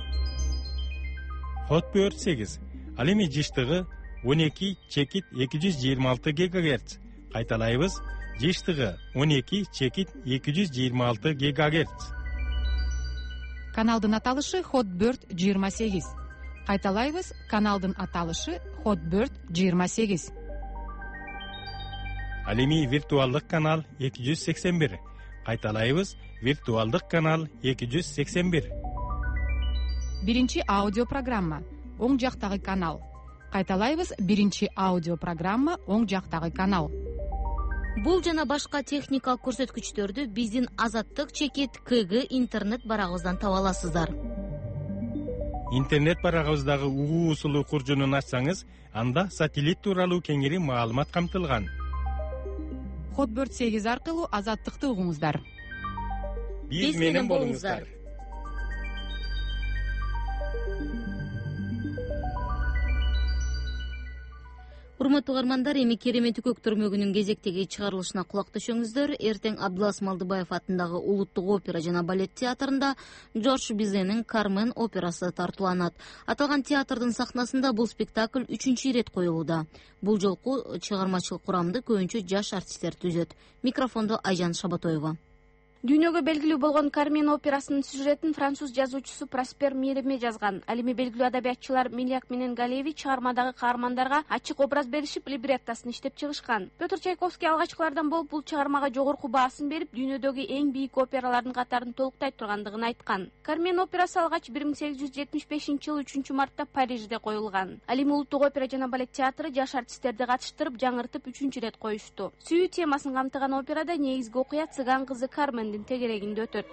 Hotbird сегиз, ал эми жыштыгы он эки чекит эки жүз жыйырма алты гигагерц. Кайталайбыз, жыштыгы он эки чекит эки жүз жыйырма алты гигагерц. Каналдын аталышы Hotbird жыйырма сегиз. Кайталайбыз, каналдын аталышы Hotbird жыйырма сегиз. Ал эми виртуалдык канал эки жүз сексен бир. Кайталайбыз, виртуалдык канал эки жүз сексен бир. Биринчи аудио программа, оң жактагы канал. Кайталайбыз, биринчи аудио программа, оң жактагы канал. Бул жана башка техникалык көрсөткүчтөрдү биздин Азаттык чекит КГ интернет барагыбыздан таба аласыздар. Интернет барагыбыздагы угуу усулу куржунун ачсаңыз, анда сателлит тууралуу кеңири маалымат камтылган. Hotbird сегиз аркылуу Азаттыкты угуңуздар. Биз менен болуңуздар. Урматтуу угармандар, эми керемети көк төрмөгүнүн кезектеги чыгарылышына кулак төшөңүздөр. Эртең Абдулас Малдыбаев атындагы Улуттук опера жана балет театрында Жорж Bizет'нин Кармен операсы тартууланат. Аталган театрдын сахнасында бул спектакль үчүнчү ирет коюлууда. Бул жолку чыгармачылык курамды көбүнчө жаш артисттер түзөт. Микрофондо Айжан Шабатоева. Дүйнөгө белгилүү болгон Кармен операсынын сюжетин француз жазуучусу Проспер Мереме жазган. Ал эми белгилүү адабиятчылар Мильяк менен Галеви чыгармадагы каармандарга ачык образ беришип, либреттосын иштеп чыгышкан. Петр Чайковский алгачкылардан болуп бул чыгармага жогорку баасын берип, дүйнөдөгү эң бийик опералардын катарын толуктай тургандыгын айткан. Кармен операсы алгач бир миң сегиз жүз жетимиш бешинчи жылы үчүнчү мартта Парижде коюлган. Ал эми Улуттук опера жана балет театры жаш артисттерди катыштырып, жаңыртып үчүнчү ирет коюшту. Сүйүү темасын камтыган операда негизги окуя цыган кызы Кармен тегерегинде өтөт.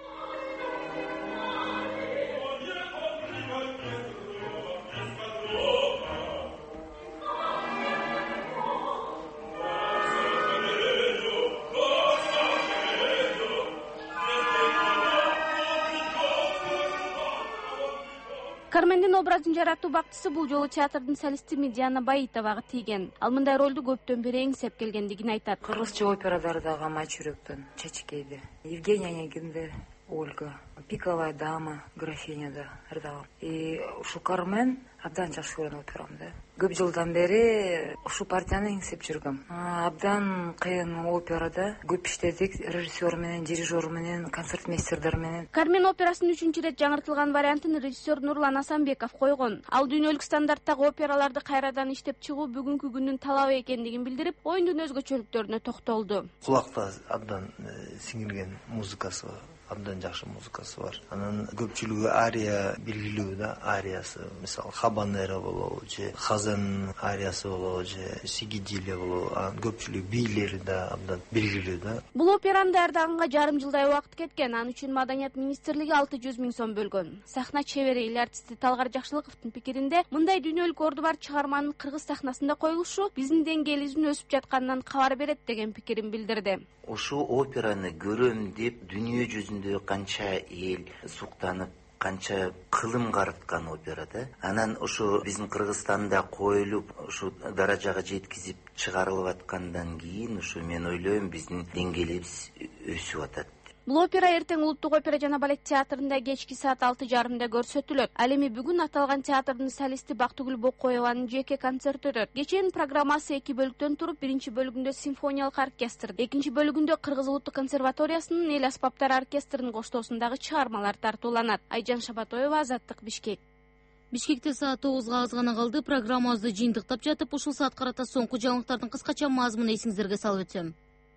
Кармендин образын жаратуу бактысы бул жолу театрдын солисти Медиана Баитовага тийген. Ал мындай ролду көптөн бери эңсеп келгендигин айтат. Кыргызча опералардагы Мачуректен, Чечкейде, Евгения Онегинде, Ольга, Пиковая дама, Графиняда ырдагам. И ушу Кармен абдан жакшы көргөн операм да. Көп жылдан бери ушу партияны эңсеп жүргөм. Абдан кыйын операда көп иштедик, режиссер менен, дирижер менен, концертмейстердер менен. Кармен операсынын үчүнчү ирет жаңыртылган вариантын режиссер Нурлан Асанбеков койгон. Ал дүйнөлүк стандарттагы операларды кайрадан иштеп чыгуу бүгүнкү күндүн талабы экендигин билдирип, оюндун өзгөчөлүктөрүнө токтолду. Кулакта абдан сиңирген музыкасы бар. Абдан жакшы музыкасы бар. Анан көпчүлүгү ария белгилүү да, ариясы, мисалы Хабанера болобу же Хазан ариясы болобу же Сигидиле болобу, анан көпчүлүк бийлери да абдан белгилүү да. Бул операны даярдаганга жарым жылдай убакыт кеткен. Анын үчүн Маданият министрлиги алты жүз миң сом бөлгөн. Сахна чебери эл артисти Талгар Жакшылыковдун пикиринде, мындай дүйнөлүк орду бар чыгарманын кыргыз сахнасында коюлушу биздин деңгээлибиздин өсүп жатканынан кабар берет деген пикирин билдирди. Ошо операны көрөм деп дүйнө жүзүндө канча эл суктанып, канча кылым карыткан опера да. Анан ошо биздин Кыргызстанда коюлуп, ошо даражага жеткизип чыгарылып аткандан кийин, ошо мен ойлойм биздин деңгээлибиз өсүп атат. Бул опера эртең Улуттук опера жана балет театрында кечки саат алты жарымда көрсөтүлөт. Ал эми бүгүн аталган театрдын солисти Бактыгүл Бокоеванын жеке концерти өтөт. Кеченин программасы эки бөлүктөн туруп, биринчи бөлүгүндө симфониялык оркестр, экинчи бөлүгүндө Кыргыз Улуттук консерваториясынын эл аспаптар оркестринин коштоосундагы чыгармалар тартууланат. Айжан Шабатоева, Азаттык, Бишкек. Бишкекте саат тогузга аз гана калды. Программабызды жыйынтыктап жатып, ушул саат карата соңку жаңылыктардын кыскача мазмунун эсиңиздерге салып өтсөм.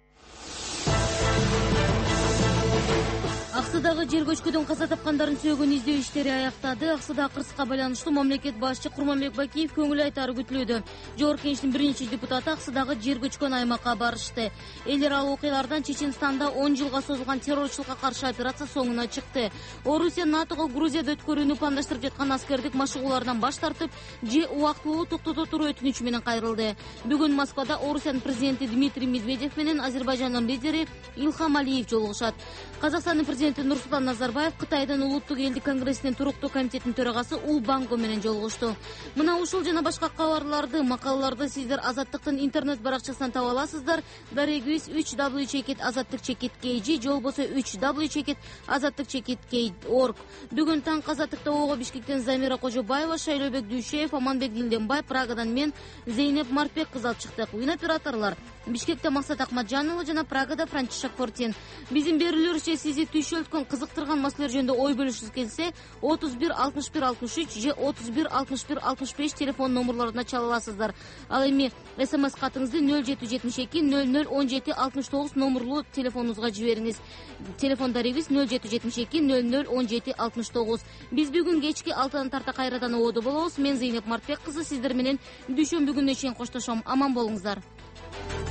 Аксыдагы жер көчкүдөн каза тапкандарын сөөгөн издөө иштери аяктады. Аксыда кырсыкка байланыштуу мамлекет башчы Курманбек Бакиев көңүл айтары күтүлүүдө. Жогорку Кеңештин биринчи депутаты Аксыдагы жер көчкөн аймакка барышты. Элер ал окуялардан Чеченстанда он жылга созулган террорчулукка каршы операция соңуна чыкты. Орусия НАТОго Грузияда өткөрүүнү пландаштырып жаткан аскердик машыгуулардан баш тартып, же убактылуу токтото туруу өтүнүчү менен кайрылды. Бүгүн Москвада Орусиянын президенти Дмитрий Медведев менен Азербайжандын лидери Илхам Алиев жолугушат. Казакстандын президенти президенти Нурсултан Назарбаев Кытайдын улуттук элдик конгрессинин туруктуу комитетинин төрагасы У Банго менен жолугушту. Мына ушул жана башка кабарларды, макалаларды сиздер Азаттыктын интернет баракчасынан таба аласыздар. Дарегибиз үч дабл ю чекит азаттык чекит kg же болбосо үч дабл ю чекит азаттык чекит org. Бүгүн таң Азаттыкта ого Бишкектен Замира Кожобаева, Шайлообек Дүйшеев, Аманбек Дилденбай, Прагадан мен Зейнеп Мартбек кызы алып чыктык. Уюн операторлор Бишкекте Максат Акматжанова жана Прагада Франчишек Фортин. Биздин берүүлөрүбүзчө сизди түйшөлткөн кызыктырган маселелер жөнүндө ой бөлүшүңүз келсе, отуз бир алтымыш бир алтымыш үч же отуз бир алтымыш бир алтымыш беш телефон номерлоруна чала аласыздар. Ал эми смс катыңызды нөл жети жетимиш эки нөл нөл он жети алтымыш тогуз номерлуу телефонуңузга жибериңиз. Телефон дарегибиз нөл жети жетимиш эки нөл нөл он жети алтымыш тогуз. Биз бүгүн кечки алтыдан тарта кайрадан ободо болобуз. Мен Зейнеп Мартбек кызы сиздер менен дүйшөмбү күнүнө чейин коштошом. Аман болуңуздар.